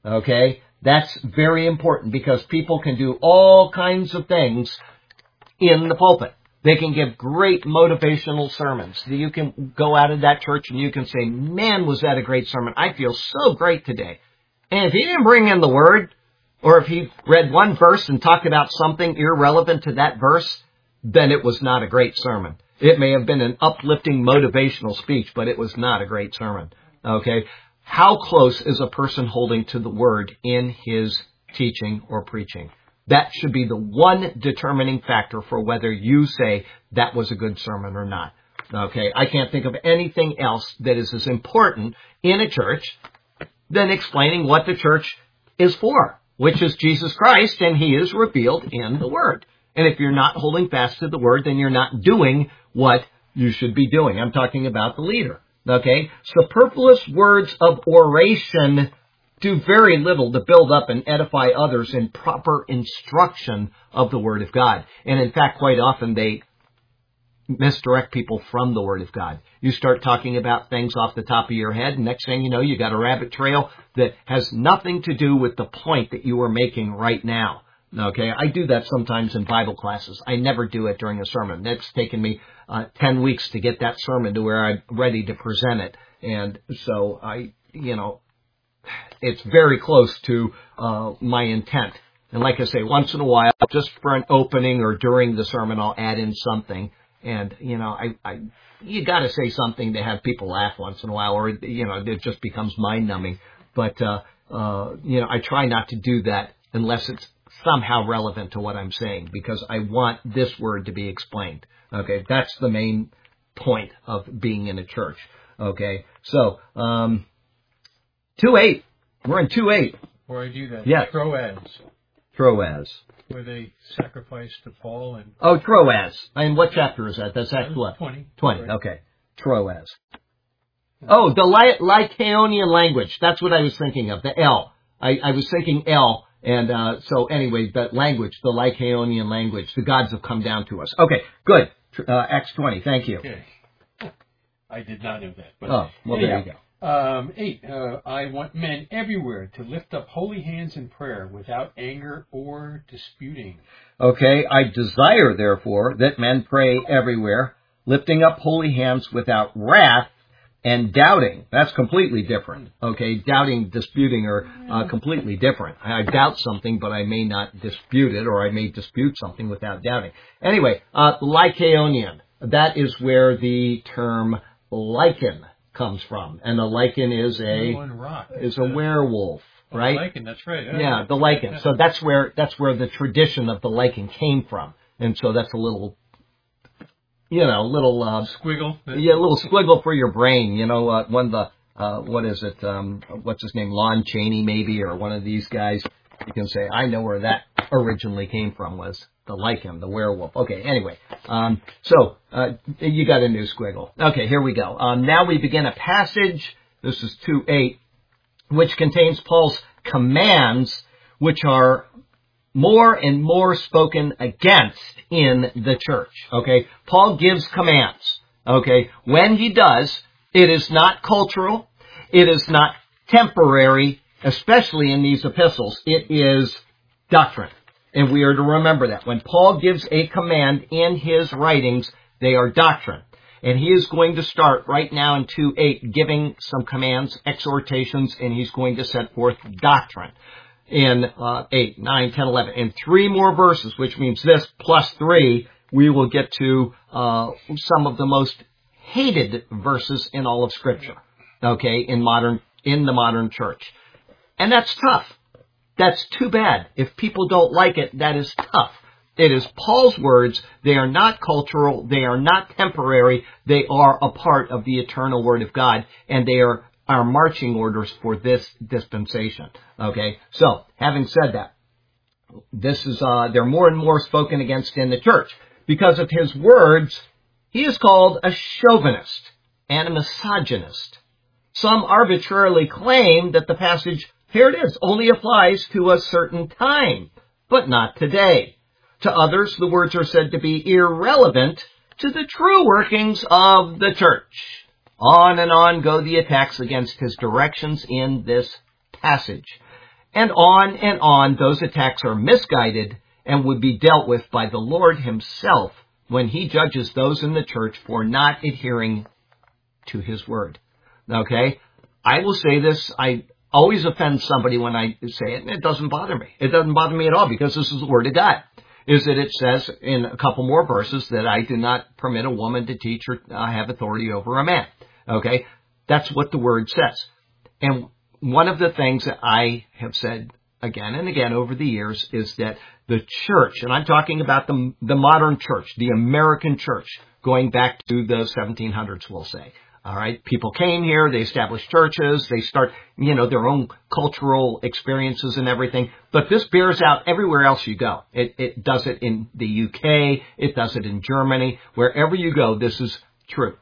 Speaker 2: Okay? That's very important because people can do all kinds of things in the pulpit. They can give great motivational sermons. You can go out of that church and you can say, man, was that a great sermon. I feel so great today. And if he didn't bring in the word, or if he read one verse and talked about something irrelevant to that verse, then it was not a great sermon. It may have been an uplifting motivational speech, but it was not a great sermon. Okay? How close is a person holding to the word in his teaching or preaching? That should be the one determining factor for whether you say that was a good sermon or not. Okay? I can't think of anything else that is as important in a church than explaining what the church is for, which is Jesus Christ, and he is revealed in the Word. And if you're not holding fast to the Word, then you're not doing what you should be doing. I'm talking about the leader. Okay? Superfluous words of oration do very little to build up and edify others in proper instruction of the Word of God. And in fact, quite often they misdirect people from the Word of God. You start talking about things off the top of your head, and next thing you know, you got a rabbit trail that has nothing to do with the point that you are making right now. Okay, I do that sometimes in Bible classes. I never do it during a sermon. It's taken me uh, ten weeks to get that sermon to where I'm ready to present it. And so I, you know, it's very close to uh, my intent. And like I say, once in a while, just for an opening or during the sermon, I'll add in something. And, you know, I, I you got to say something to have people laugh once in a while, or, you know, it just becomes mind-numbing. But, uh, uh, you know, I try not to do that unless it's somehow relevant to what I'm saying, because I want this word to be explained. Okay, that's the main point of being in a church. Okay, so, um, two eight. We're in two eight.
Speaker 1: Before I do that,
Speaker 2: yeah.
Speaker 1: Troas.
Speaker 2: Troas.
Speaker 1: Where they sacrificed to Paul and...
Speaker 2: Oh, Troas. And what chapter is that? That's Act what?
Speaker 1: twenty.
Speaker 2: twenty, okay. Troas. Oh, the Ly- Lycaonian language. That's what I was thinking of, the L. I, I was thinking L, and uh, so anyway, that language, the Lycaonian language, the gods have come down to us. Okay, good. Uh, Acts twenty, thank you.
Speaker 1: Okay. I did not know that. But
Speaker 2: oh, well,
Speaker 1: anyhow,
Speaker 2: there you go.
Speaker 1: Um, eight, uh, I want men everywhere to lift up holy hands in prayer without anger or disputing.
Speaker 2: Okay, I desire, therefore, that men pray everywhere, lifting up holy hands without wrath and doubting. That's completely different. Okay, doubting, disputing are uh, completely different. I doubt something, but I may not dispute it, or I may dispute something without doubting. Anyway, uh, Lycaonian, that is where the term lichen comes from, and the lichen is a
Speaker 1: rock.
Speaker 2: is a werewolf,
Speaker 1: oh,
Speaker 2: right?
Speaker 1: The lichen, that's right. Oh,
Speaker 2: yeah, the lichen. So that's where that's where the tradition of the lichen came from, and so that's a little, you know, little uh,
Speaker 1: squiggle.
Speaker 2: Yeah, a little squiggle for your brain. You know, uh, one of the uh, what is it? Um, what's his name? Lon Chaney, maybe, or one of these guys. You can say, I know where that originally came from. Was the lichen, the werewolf. Okay, anyway. Um, so, uh, you got a new squiggle. Okay, here we go. Um, now we begin a passage, this is two eight, which contains Paul's commands, which are more and more spoken against in the church. Okay, Paul gives commands. Okay, when he does, it is not cultural, it is not temporary, especially in these epistles. It is doctrine. And we are to remember that. When Paul gives a command in his writings, they are doctrine. And he is going to start right now in two eight, giving some commands, exhortations, and he's going to set forth doctrine. In uh, eight, nine, ten, eleven. In three more verses, which means this plus three, we will get to uh, some of the most hated verses in all of Scripture. Okay, in modern in the modern church. And that's tough. That's too bad. If people don't like it, that is tough. It is Paul's words. They are not cultural. They are not temporary. They are a part of the eternal Word of God, and they are our marching orders for this dispensation. Okay? So, having said that, this is, uh, they're more and more spoken against in the church. Because of his words, he is called a chauvinist and a misogynist. Some arbitrarily claim that the passage, here it is, only applies to a certain time, but not today. To others, the words are said to be irrelevant to the true workings of the church. On and on go the attacks against his directions in this passage. And on and on, those attacks are misguided and would be dealt with by the Lord himself when he judges those in the church for not adhering to his word. Okay? I will say this, I always offend somebody when I say it, and it doesn't bother me. It doesn't bother me at all because this is the word of God. Is that it says in a couple more verses that I do not permit a woman to teach or uh, have authority over a man. Okay? That's what the word says. And one of the things that I have said again and again over the years is that the church, and I'm talking about the, the modern church, the American church, going back to the seventeen hundreds, we'll say. All right. People came here. They established churches. They start, you know, their own cultural experiences and everything. But this bears out everywhere else you go. It, it does it in the U K. It does it in Germany. Wherever you go, this is true.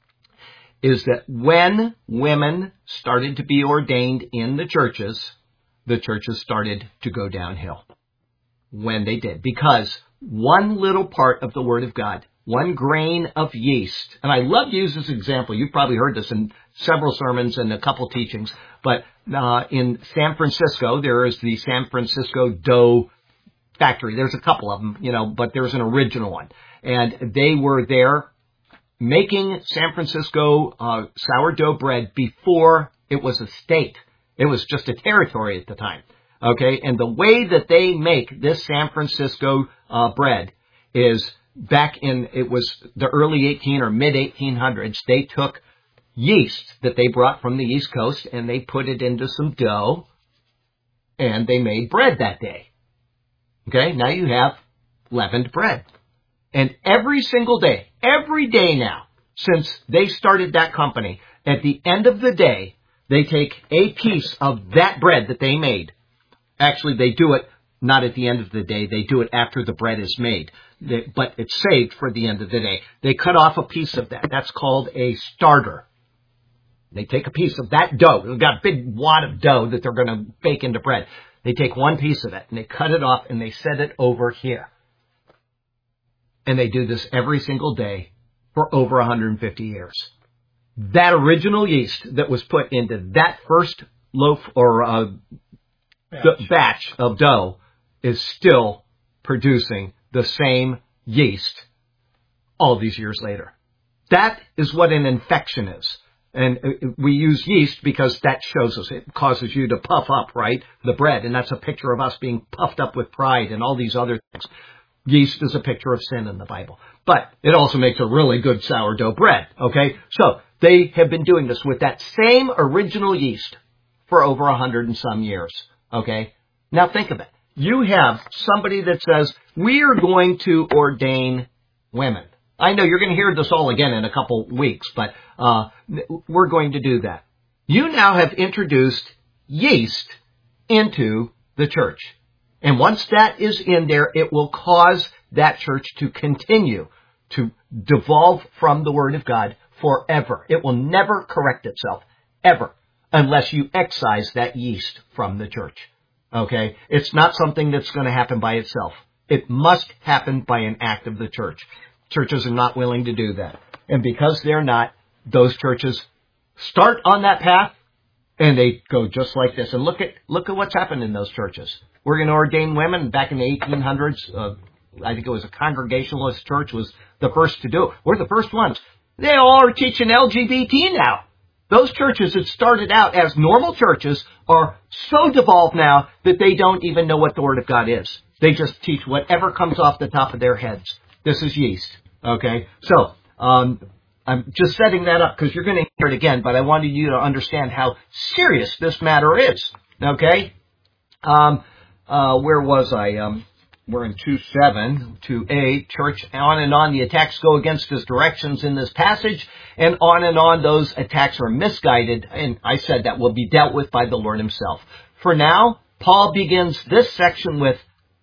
Speaker 2: Is that when women started to be ordained in the churches, the churches started to go downhill. When they did. Because one little part of the Word of God, one grain of yeast, and I love to use this example. You've probably heard this in several sermons and a couple teachings, but uh, in San Francisco, there is the San Francisco dough factory. There's a couple of them, you know, but there's an original one. And they were there making San Francisco uh, sourdough bread before it was a state. It was just a territory at the time. Okay, and the way that they make this San Francisco uh, bread is back in, it was the early eighteen or mid eighteen hundreds, they took yeast that they brought from the East Coast and they put it into some dough and they made bread that day. Okay, now you have leavened bread. And every single day, every day now, since they started that company, at the end of the day, they take a piece of that bread that they made. Actually, they do it not at the end of the day. They do it after the bread is made. They, but it's saved for the end of the day. They cut off a piece of that. That's called a starter. They take a piece of that dough. They've got a big wad of dough that they're going to bake into bread. They take one piece of it, and they cut it off, and they set it over here. And they do this every single day for over one hundred fifty years. That original yeast that was put into that first loaf or uh, batch. batch of dough is still producing the same yeast all these years later. That is what an infection is. And we use yeast because that shows us, it causes you to puff up, right, the bread. And that's a picture of us being puffed up with pride and all these other things. Yeast is a picture of sin in the Bible. But it also makes a really good sourdough bread, okay? So they have been doing this with that same original yeast for over a hundred and some years, okay? Now think of it. You have somebody that says, we are going to ordain women. I know you're going to hear this all again in a couple weeks, but uh, we're going to do that. You now have introduced yeast into the church. And once that is in there, it will cause that church to continue to devolve from the Word of God forever. It will never correct itself, ever, unless you excise that yeast from the church. Okay? It's not something that's going to happen by itself. It must happen by an act of the church. Churches are not willing to do that. And because they're not, those churches start on that path and they go just like this. And look at look at what's happened in those churches. We're going to ordain women. Back in the eighteen hundreds, uh, I think it was a Congregationalist church was the first to do it. We're the first ones. They all are teaching L G B T now. Those churches that started out as normal churches are so devolved now that they don't even know what the Word of God is. They just teach whatever comes off the top of their heads. This is yeast. Okay? So, um, I'm just setting that up because you're going to hear it again, but I wanted you to understand how serious this matter is. Okay? Um, uh, where was I? Um, we're in two seven, two eight, church, on and on. The attacks go against his directions in this passage, and on and on those attacks are misguided, and I said that will be dealt with by the Lord himself. For now, Paul begins this section with,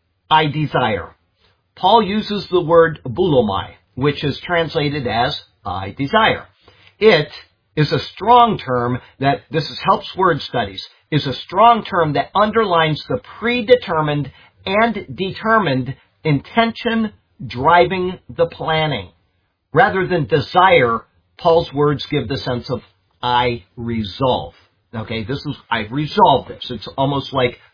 Speaker 2: I desire. Paul uses the word boulomai, which is translated as I desire. It is a strong term that, this is helps word studies, is a strong term that underlines the predetermined and determined intention driving the planning. Rather than desire, Paul's words give the sense of I resolve. Okay, this is, I've resolved this. It's almost like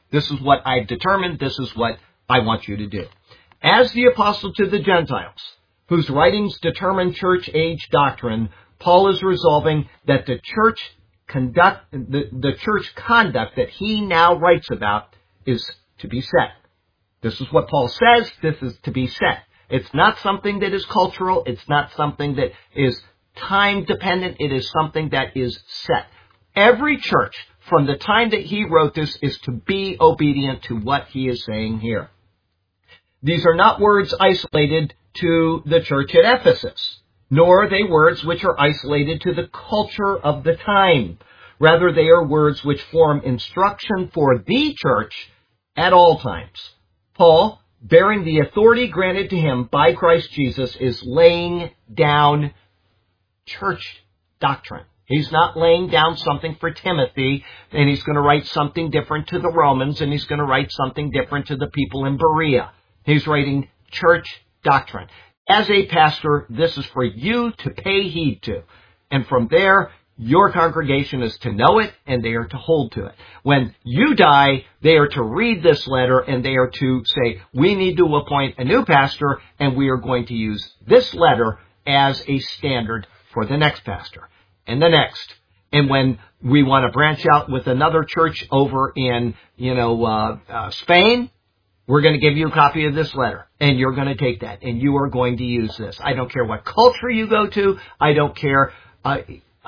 Speaker 2: This is what I've determined. This is what I want you to do. As the apostle to the Gentiles, whose writings determine church age doctrine, Paul is resolving that the church conduct, the, the church conduct that he now writes about is to be set. This is what Paul says. This is to be set. It's not something that is cultural. It's not something that is time dependent. It is something that is set. Every church, from the time that he wrote this, is to be obedient to what he is saying here. These are not words isolated to the church at Ephesus, nor are they words which are isolated to the culture of the time. Rather, they are words which form instruction for the church at all times. Paul, bearing the authority granted to him by Christ Jesus, is laying down church doctrine. He's not laying down something for Timothy, and he's going to write something different to the Romans, and he's going to write something different to the people in Berea. He's writing church doctrine. As a pastor, this is for you to pay heed to. And from there, your congregation is to know it, and they are to hold to it. When you die, they are to read this letter, and they are to say, we need to appoint a new pastor, and we are going to use this letter as a standard for the next pastor, and the next. And when we want to branch out with another church over in, you know, uh, uh, Spain, we're going to give you a copy of this letter, and you're going to take that, and you are going to use this. I don't care what culture you go to. I don't care. Uh,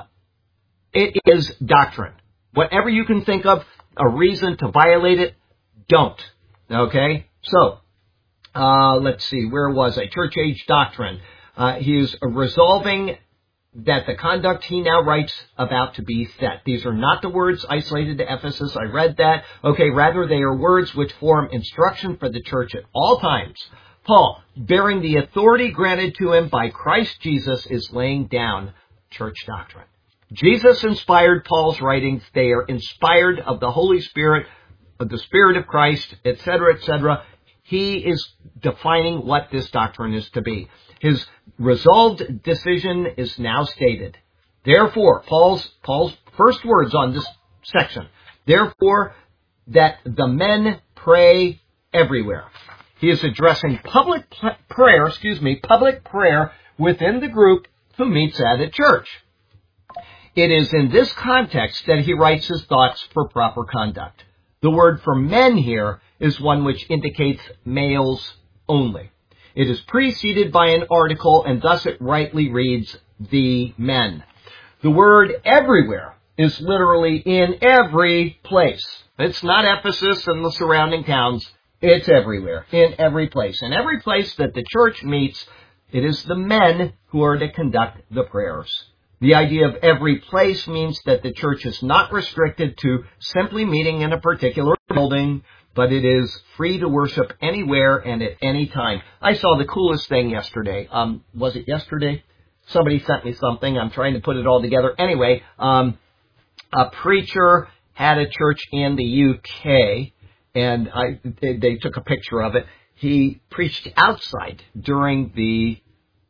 Speaker 2: it is doctrine. Whatever you can think of, a reason to violate it, don't. Okay? So, uh, let's see. Where was I? Church age doctrine. Uh, he is resolving that the conduct he now writes about to be set. These are not the words isolated to Ephesus. I read that. Okay, rather they are words which form instruction for the church at all times. Paul, bearing the authority granted to him by Christ Jesus, is laying down church doctrine. Jesus inspired Paul's writings. They are inspired of the Holy Spirit, of the Spirit of Christ, et cetera, et cetera. He is defining what this doctrine is to be. His resolved decision is now stated. Therefore, Paul's, Paul's first words on this section, therefore, that the men pray everywhere. He is addressing public prayer, excuse me, public prayer within the group who meets at a church. It is in this context that he writes his thoughts for proper conduct. The word for men here is one which indicates males only. It is preceded by an article, and thus it rightly reads, the men. The word everywhere is literally in every place. It's not Ephesus and the surrounding towns. It's everywhere, in every place. In every place that the church meets, it is the men who are to conduct the prayers. The idea of every place means that the church is not restricted to simply meeting in a particular building, but it is free to worship anywhere and at any time. I saw the coolest thing yesterday. Um, was it yesterday? Somebody sent me something. I'm trying to put it all together. Anyway, um, a preacher had a church in the U K, and I, they, they took a picture of it. He preached outside during the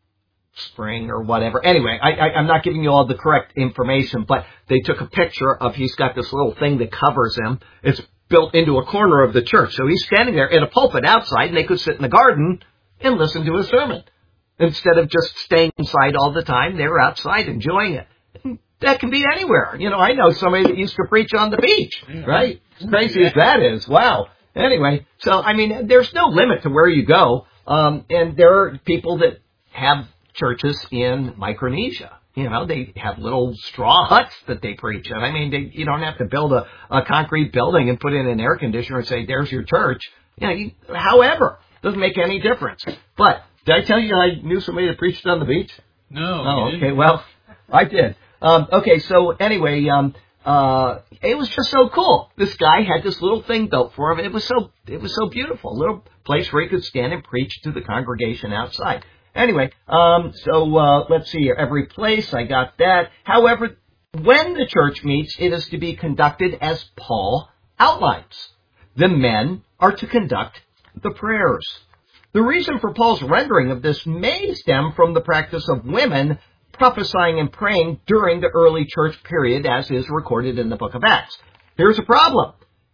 Speaker 2: spring or whatever. Anyway, I, I, I'm not giving you all the correct information, but they took a picture of, he's got this little thing that covers him. It's built into a corner of the church. So he's standing there in a pulpit outside, and they could sit in the garden and listen to his sermon. Instead of just staying inside all the time, they were outside enjoying it. And that can be anywhere. You know, I know somebody that used to preach on the beach, right? As crazy as that is. Wow. Anyway, so, I mean, there's no limit to where you go. Um, and there are people that have churches in Micronesia. You know, they have little straw huts that they preach in. I mean, they, you don't have to build a, a concrete building and put in an air conditioner and say, there's your church. You know, you, however, doesn't make any difference. But did I tell you I knew somebody that preached on the beach?
Speaker 1: No.
Speaker 2: Oh, okay. Well, I did. Um, okay, so anyway, um, uh, it was just so cool. This guy had this little thing built for him, and it was so, it was so beautiful. A little place where he could stand and preach to the congregation outside. Anyway, um, so uh, let's see here. Every place, I got that. However, when the church meets, it is to be conducted as Paul outlines. The men are to conduct the prayers. The reason for Paul's rendering of this may stem from the practice of women prophesying and praying during the early church period, as is recorded in the book of Acts. Here's a problem.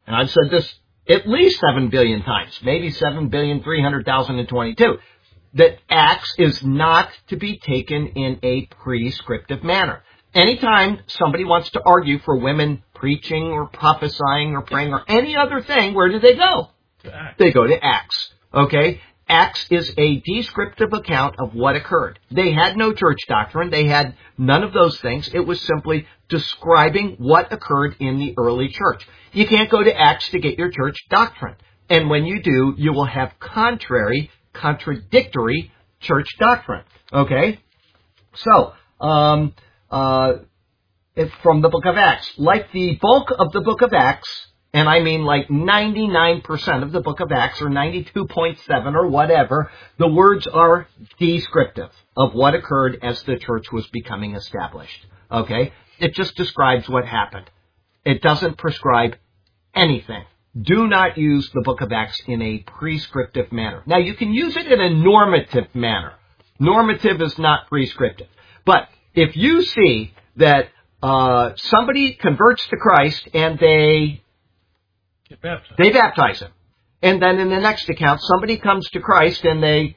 Speaker 2: and I've said this at least seven billion times, maybe seven billion three hundred thousand twenty-two, that Acts is not to be taken in a prescriptive manner. Anytime somebody wants to argue for women preaching or prophesying or praying or any other thing, where do they go? They go to Acts. Okay? Acts is a descriptive account of what occurred. They had no church doctrine. They had none of those things. It was simply describing what occurred in the early church. You can't go to Acts to get your church doctrine. And when you do, you will have contrary, contradictory church doctrine. Okay? So, um, uh, from the book of Acts, like the bulk of the book of Acts, and I mean like ninety-nine percent of the book of Acts, or ninety-two point seven or whatever, the words are descriptive of what occurred as the church was becoming established. Okay? It just describes what happened. It doesn't prescribe anything. Do not use the book of Acts in a prescriptive manner. Now, you can use it in a normative manner. Normative is not prescriptive. But if you see that uh, somebody converts to Christ and they
Speaker 1: Get baptized.
Speaker 2: They baptize him. And then in the next account, somebody comes to Christ and they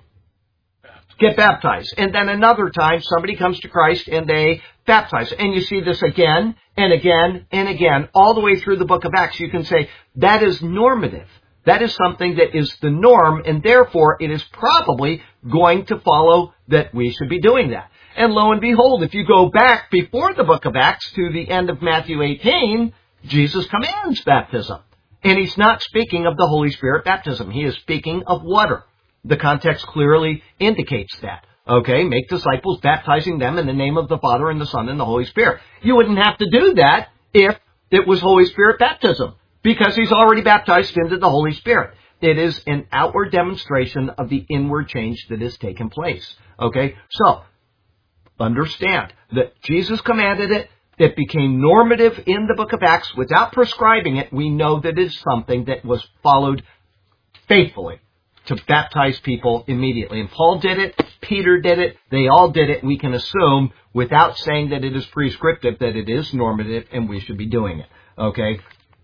Speaker 2: get baptized. And then another time, somebody comes to Christ and they baptize. And you see this again and again and again, all the way through the book of Acts. You can say that is normative. That is something that is the norm, and therefore it is probably going to follow that we should be doing that. And lo and behold, if you go back before the book of Acts to the end of Matthew eighteen, Jesus commands baptism. And he's not speaking of the Holy Spirit baptism. He is speaking of water. The context clearly indicates that. Okay, make disciples, baptizing them in the name of the Father and the Son and the Holy Spirit. You wouldn't have to do that if it was Holy Spirit baptism, because he's already baptized into the Holy Spirit. It is an outward demonstration of the inward change that has taken place. Okay, so understand that Jesus commanded it. It became normative in the book of Acts. Without prescribing it, we know that it is something that was followed faithfully to baptize people immediately. And Paul did it. Peter did it. They all did it. We can assume, without saying that it is prescriptive, that it is normative and we should be doing it. Okay?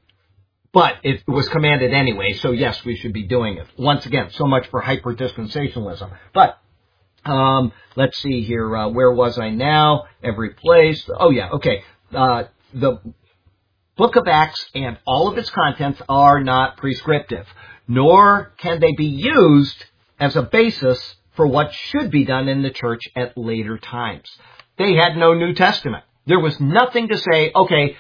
Speaker 2: But it was commanded anyway, so yes, we should be doing it. Once again, so much for hyper-dispensationalism. But Um, let's see here. Uh, where was I now? Every place. Oh, yeah. Okay. Uh, the book of Acts and all of its contents are not prescriptive, nor can they be used as a basis for what should be done in the church at later times. They had no New Testament. There was nothing to say, okay,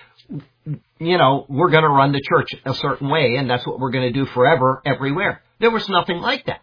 Speaker 2: you know, we're going to run the church a certain way, and that's what we're going to do forever, everywhere. There was nothing like that.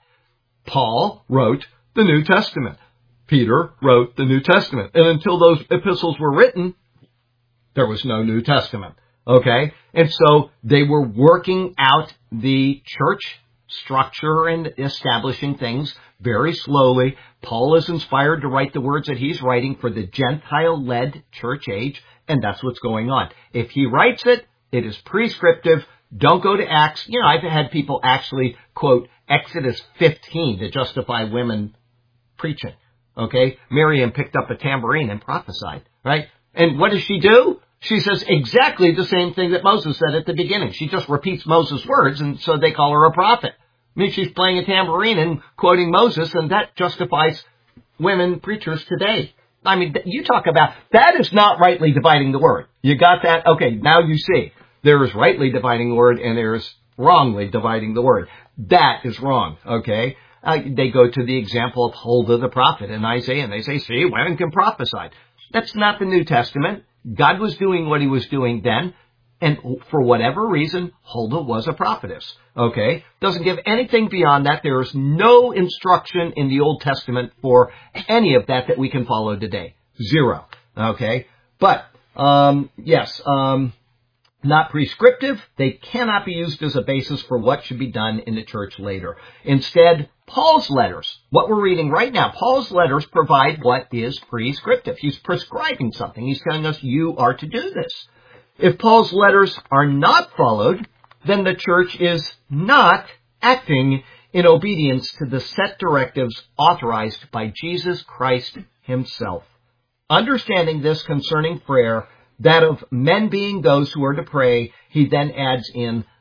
Speaker 2: Paul wrote the New Testament. Peter wrote the New Testament. And until those epistles were written, there was no New Testament. Okay? And so they were working out the church structure and establishing things very slowly. Paul is inspired to write the words that he's writing for the Gentile-led church age, and that's what's going on. If he writes it, it is prescriptive. Don't go to Acts. You know, I've had people actually quote Exodus fifteen to justify women preaching. Okay? Miriam picked up a tambourine and prophesied, right? And what does she do? She says exactly the same thing that Moses said at the beginning. She just repeats Moses' words, and so they call her a prophet. I mean, she's playing a tambourine and quoting Moses, and that justifies women preachers today. I mean, you talk about, that is not rightly dividing the word. You got that? Okay, now you see. There is rightly dividing the word, and there is wrongly dividing the word. That is wrong, okay? Uh, they go to the example of Huldah the prophet in Isaiah, and they say, see, women can prophesy. That's not the New Testament. God was doing what he was doing then, and for whatever reason, Huldah was a prophetess. Okay? Doesn't give anything beyond that. There is no instruction in the Old Testament for any of that that we can follow today. Zero. Okay? But, um, yes, um, not prescriptive. They cannot be used as a basis for what should be done in the church later. Instead, Paul's letters, what we're reading right now, Paul's letters provide what is prescriptive. He's prescribing something. He's telling us you are to do this. If Paul's letters are not followed, then the church is not acting in obedience to the set directives authorized by Jesus Christ himself. Understanding this concerning prayer, that of men being those who are to pray, he then adds in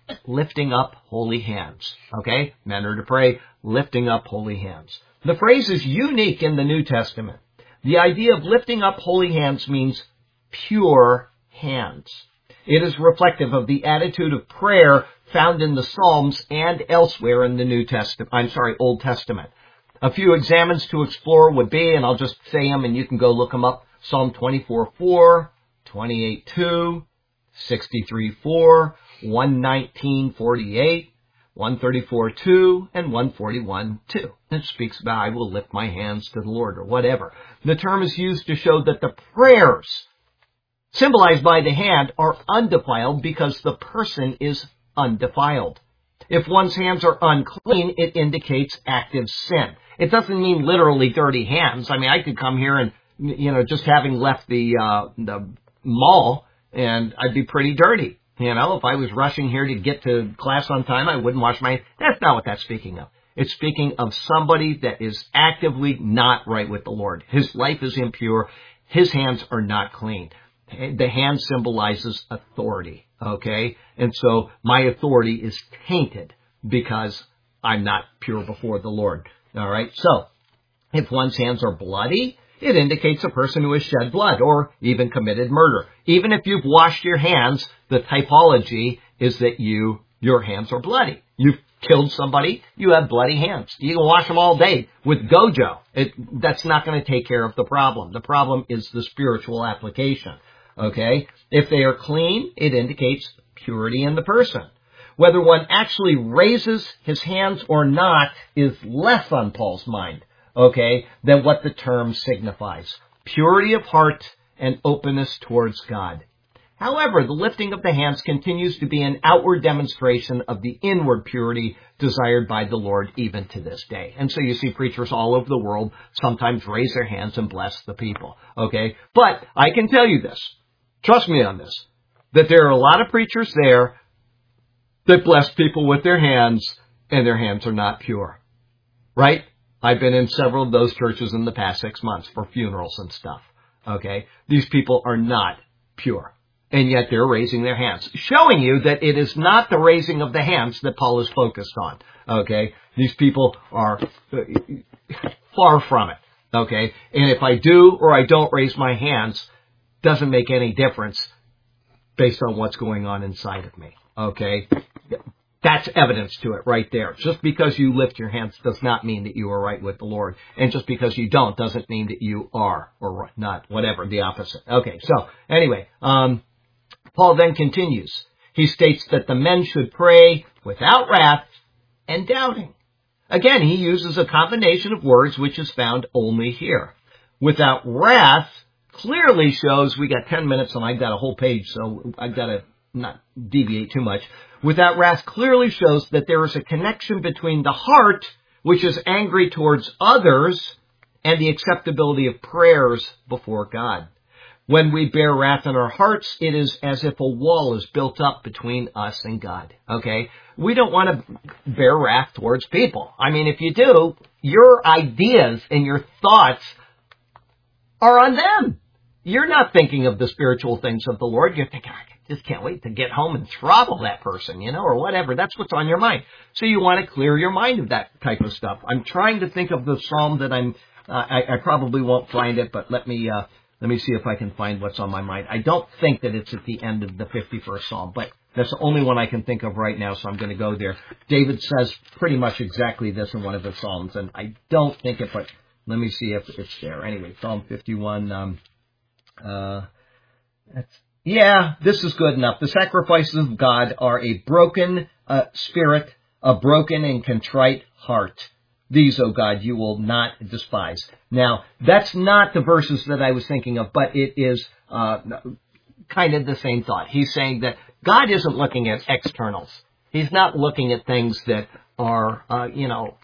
Speaker 2: lifting up holy hands. Okay? Men are to pray, lifting up holy hands. The phrase is unique in the New Testament. The idea of lifting up holy hands means pure hands. It is reflective of the attitude of prayer found in the Psalms and elsewhere in the New Testament, I'm sorry, Old Testament. A few examines to explore would be, and I'll just say them and you can go look them up, Psalm twenty-four four, twenty-eight two, sixty-three four, one nineteen forty-eight, one thirty-four two, and one forty-one two. It speaks about, I will lift my hands to the Lord, or whatever. The term is used to show that the prayers symbolized by the hand are undefiled because the person is undefiled. If one's hands are unclean, it indicates active sin. It doesn't mean literally dirty hands. I mean, I could come here and, you know, just having left the, uh, the mall, and I'd be pretty dirty. You know, if I was rushing here to get to class on time, I wouldn't wash my hands. That's not what that's speaking of. It's speaking of somebody that is actively not right with the Lord. His life is impure. His hands are not clean. The hand symbolizes authority, okay? And so my authority is tainted because I'm not pure before the Lord, all right? So if one's hands are bloody, it indicates a person who has shed blood or even committed murder. Even if you've washed your hands, the typology is that you your hands are bloody. You've killed somebody, you have bloody hands. You can wash them all day with Gojo. It, that's not going to take care of the problem. The problem is the spiritual application. Okay? If they are clean, it indicates purity in the person. Whether one actually raises his hands or not is less on Paul's mind, okay, than what the term signifies. Purity of heart and openness towards God. However, the lifting of the hands continues to be an outward demonstration of the inward purity desired by the Lord even to this day. And so you see preachers all over the world sometimes raise their hands and bless the people, okay? But I can tell you this. Trust me on this, that there are a lot of preachers there that bless people with their hands, and their hands are not pure. Right? I've been in several of those churches in the past six months for funerals and stuff. Okay? These people are not pure. And yet they're raising their hands, showing you that it is not the raising of the hands that Paul is focused on. Okay? These people are far from it. Okay? And if I do or I don't raise my hands, doesn't make any difference based on what's going on inside of me. Okay? That's evidence to it right there. Just because you lift your hands does not mean that you are right with the Lord. And just because you don't doesn't mean that you are or not, whatever, the opposite. Okay, so anyway, um, Paul then continues. He states that the men should pray without wrath and doubting. Again, he uses a combination of words which is found only here. Without wrath clearly shows, we got ten minutes and I got a whole page, so I've got to not deviate too much. Without wrath clearly shows that there is a connection between the heart, which is angry towards others, and the acceptability of prayers before God. When we bear wrath in our hearts, it is as if a wall is built up between us and God. Okay? We don't want to bear wrath towards people. I mean, if you do, your ideas and your thoughts are on them. You're not thinking of the spiritual things of the Lord. You're thinking, I just can't wait to get home and throttle that person, you know, or whatever. That's what's on your mind. So you want to clear your mind of that type of stuff. I'm trying to think of the psalm that I'm, uh, I, I probably won't find it, but let me, uh, let me see if I can find what's on my mind. I don't think that it's at the end of the fifty-first psalm, but that's the only one I can think of right now, so I'm going to go there. David says pretty much exactly this in one of the psalms, and I don't think it, but let me see if it's there. Anyway, Psalm fifty-one, um, uh, that's, yeah, this is good enough. The sacrifices of God are a broken uh, spirit, a broken and contrite heart. These, O God, you will not despise. Now, that's not the verses that I was thinking of, but it is uh, kind of the same thought. He's saying that God isn't looking at externals. He's not looking at things that are, uh, you know,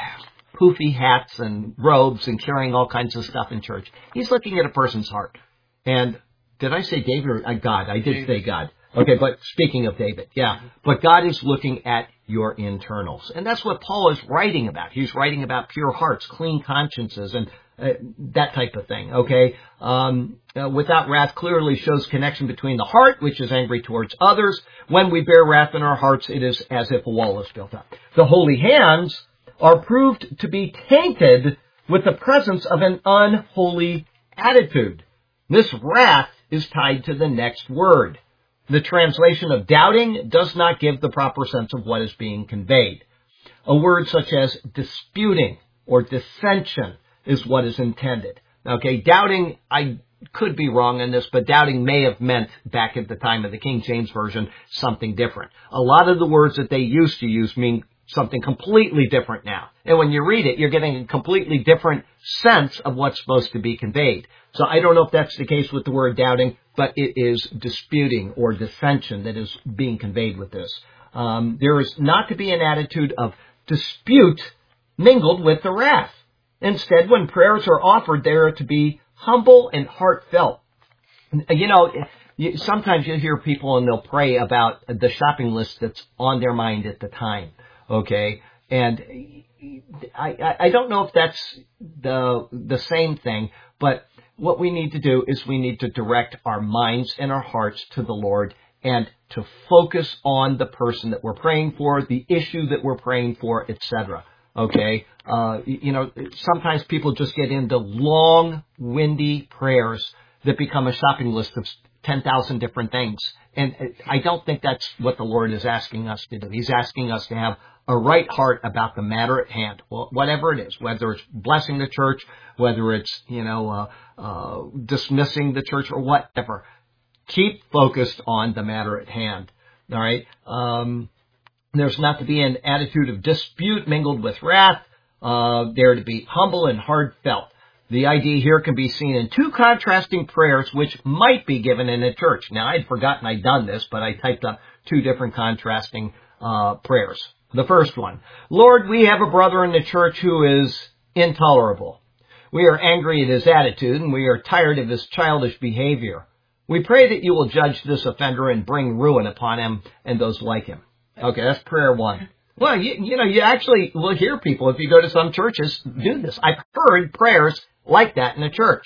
Speaker 2: poofy hats and robes and carrying all kinds of stuff in church. He's looking at a person's heart. And did I say David or uh, God? I did David. say God. Okay, but speaking of David, yeah. But God is looking at your internals. And that's what Paul is writing about. He's writing about pure hearts, clean consciences, and Uh, that type of thing, okay? Um, uh, without wrath clearly shows connection between the heart, which is angry towards others. When we bear wrath in our hearts, it is as if a wall is built up. The holy hands are proved to be tainted with the presence of an unholy attitude. This wrath is tied to the next word. The translation of doubting does not give the proper sense of what is being conveyed. A word such as disputing or dissension is what is intended. Okay, doubting, I could be wrong in this, but doubting may have meant, back at the time of the King James Version, something different. A lot of the words that they used to use mean something completely different now. And when you read it, you're getting a completely different sense of what's supposed to be conveyed. So I don't know if that's the case with the word doubting, but it is disputing or dissension that is being conveyed with this. Um, there is not to be an attitude of dispute mingled with the wrath. Instead, when prayers are offered, they are to be humble and heartfelt. You know, you, sometimes you hear people and they'll pray about the shopping list that's on their mind at the time, okay? And I, I don't know if that's the the same thing, but what we need to do is we need to direct our minds and our hearts to the Lord and to focus on the person that we're praying for, the issue that we're praying for, et cetera. Okay, uh, you know, sometimes people just get into long, windy prayers that become a shopping list of ten thousand different things. And I don't think that's what the Lord is asking us to do. He's asking us to have a right heart about the matter at hand, well, whatever it is, whether it's blessing the church, whether it's, you know, uh, uh, dismissing the church or whatever. Keep focused on the matter at hand. All right. Um, There's not to be an attitude of dispute mingled with wrath. Uh, they're to be humble and heartfelt. The idea here can be seen in two contrasting prayers which might be given in a church. Now, I'd forgotten I'd done this, but I typed up two different contrasting uh, prayers. The first one, Lord, we have a brother in the church who is intolerable. We are angry at his attitude, and we are tired of his childish behavior. We pray that you will judge this offender and bring ruin upon him and those like him. Okay, that's prayer one. Well, you, you know, you actually will hear people, if you go to some churches, do this. I've heard prayers like that in a church.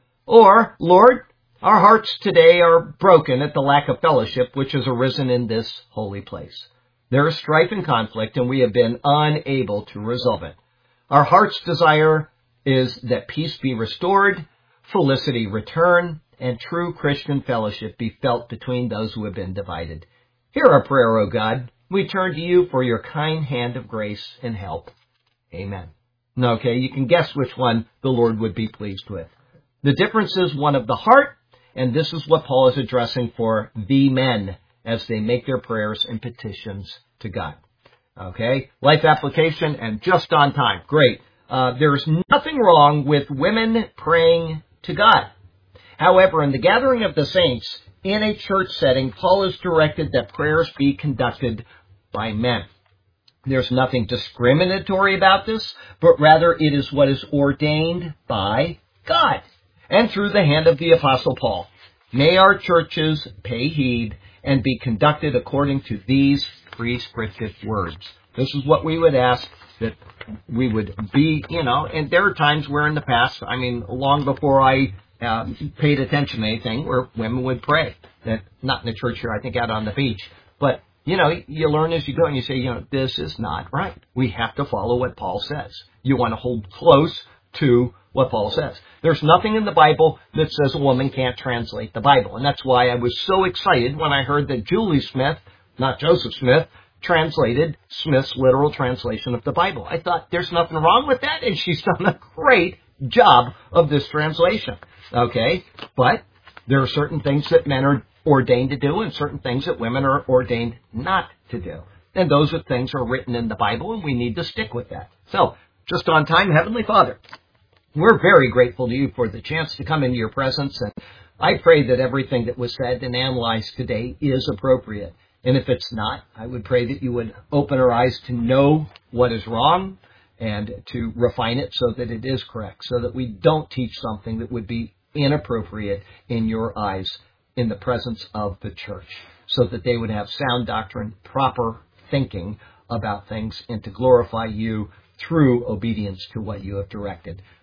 Speaker 2: Or, Lord, our hearts today are broken at the lack of fellowship which has arisen in this holy place. There is strife and conflict, and we have been unable to resolve it. Our heart's desire is that peace be restored, felicity return, and true Christian fellowship be felt between those who have been divided. Hear our prayer, O God. We turn to you for your kind hand of grace and help. Amen. Okay, you can guess which one the Lord would be pleased with. The difference is one of the heart, and this is what Paul is addressing for the men as they make their prayers and petitions to God. Okay, life application and just on time. Great. Uh, there's nothing wrong with women praying to God. However, in the gathering of the saints, in a church setting, Paul has directed that prayers be conducted by men. There's nothing discriminatory about this, but rather it is what is ordained by God and through the hand of the Apostle Paul. May our churches pay heed and be conducted according to these prescriptive words. This is what we would ask, that we would be, you know, and there are times where in the past, I mean, long before I uh, paid attention to anything, where women would pray. That, not in the church here, I think out on the beach. But, you know, you learn as you go and you say, you know, this is not right. We have to follow what Paul says. You want to hold close to what Paul says. There's nothing in the Bible that says a woman can't translate the Bible. And that's why I was so excited when I heard that Julie Smith, not Joseph Smith, translated Smith's literal translation of the Bible. I thought there's nothing wrong with that, and she's done a great job of this translation. Okay? But there are certain things that men are ordained to do and certain things that women are ordained not to do. And those are things are written in the Bible, and we need to stick with that. So, just on time, Heavenly Father, we're very grateful to you for the chance to come into your presence, and I pray that everything that was said and analyzed today is appropriate. And if it's not, I would pray that you would open our eyes to know what is wrong and to refine it so that it is correct, so that we don't teach something that would be inappropriate in your eyes in the presence of the church, so that they would have sound doctrine, proper thinking about things, and to glorify you through obedience to what you have directed.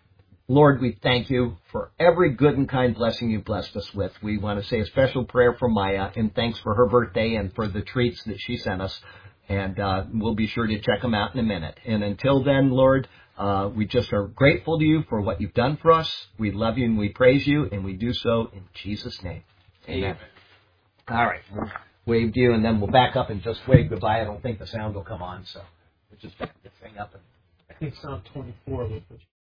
Speaker 2: Lord, we thank you for every good and kind blessing you've blessed us with. We want to say a special prayer for Maya and thanks for her birthday and for the treats that she sent us. And uh, we'll be sure to check them out in a minute. And until then, Lord, uh, we just are grateful to you for what you've done for us. We love you and we praise you, and we do so in Jesus' name. Amen. Amen. All right. We'll wave to you, and then we'll back up and just wave goodbye. I don't think the sound will come on, so we'll just back this thing up. And
Speaker 1: I think Psalm twenty-four was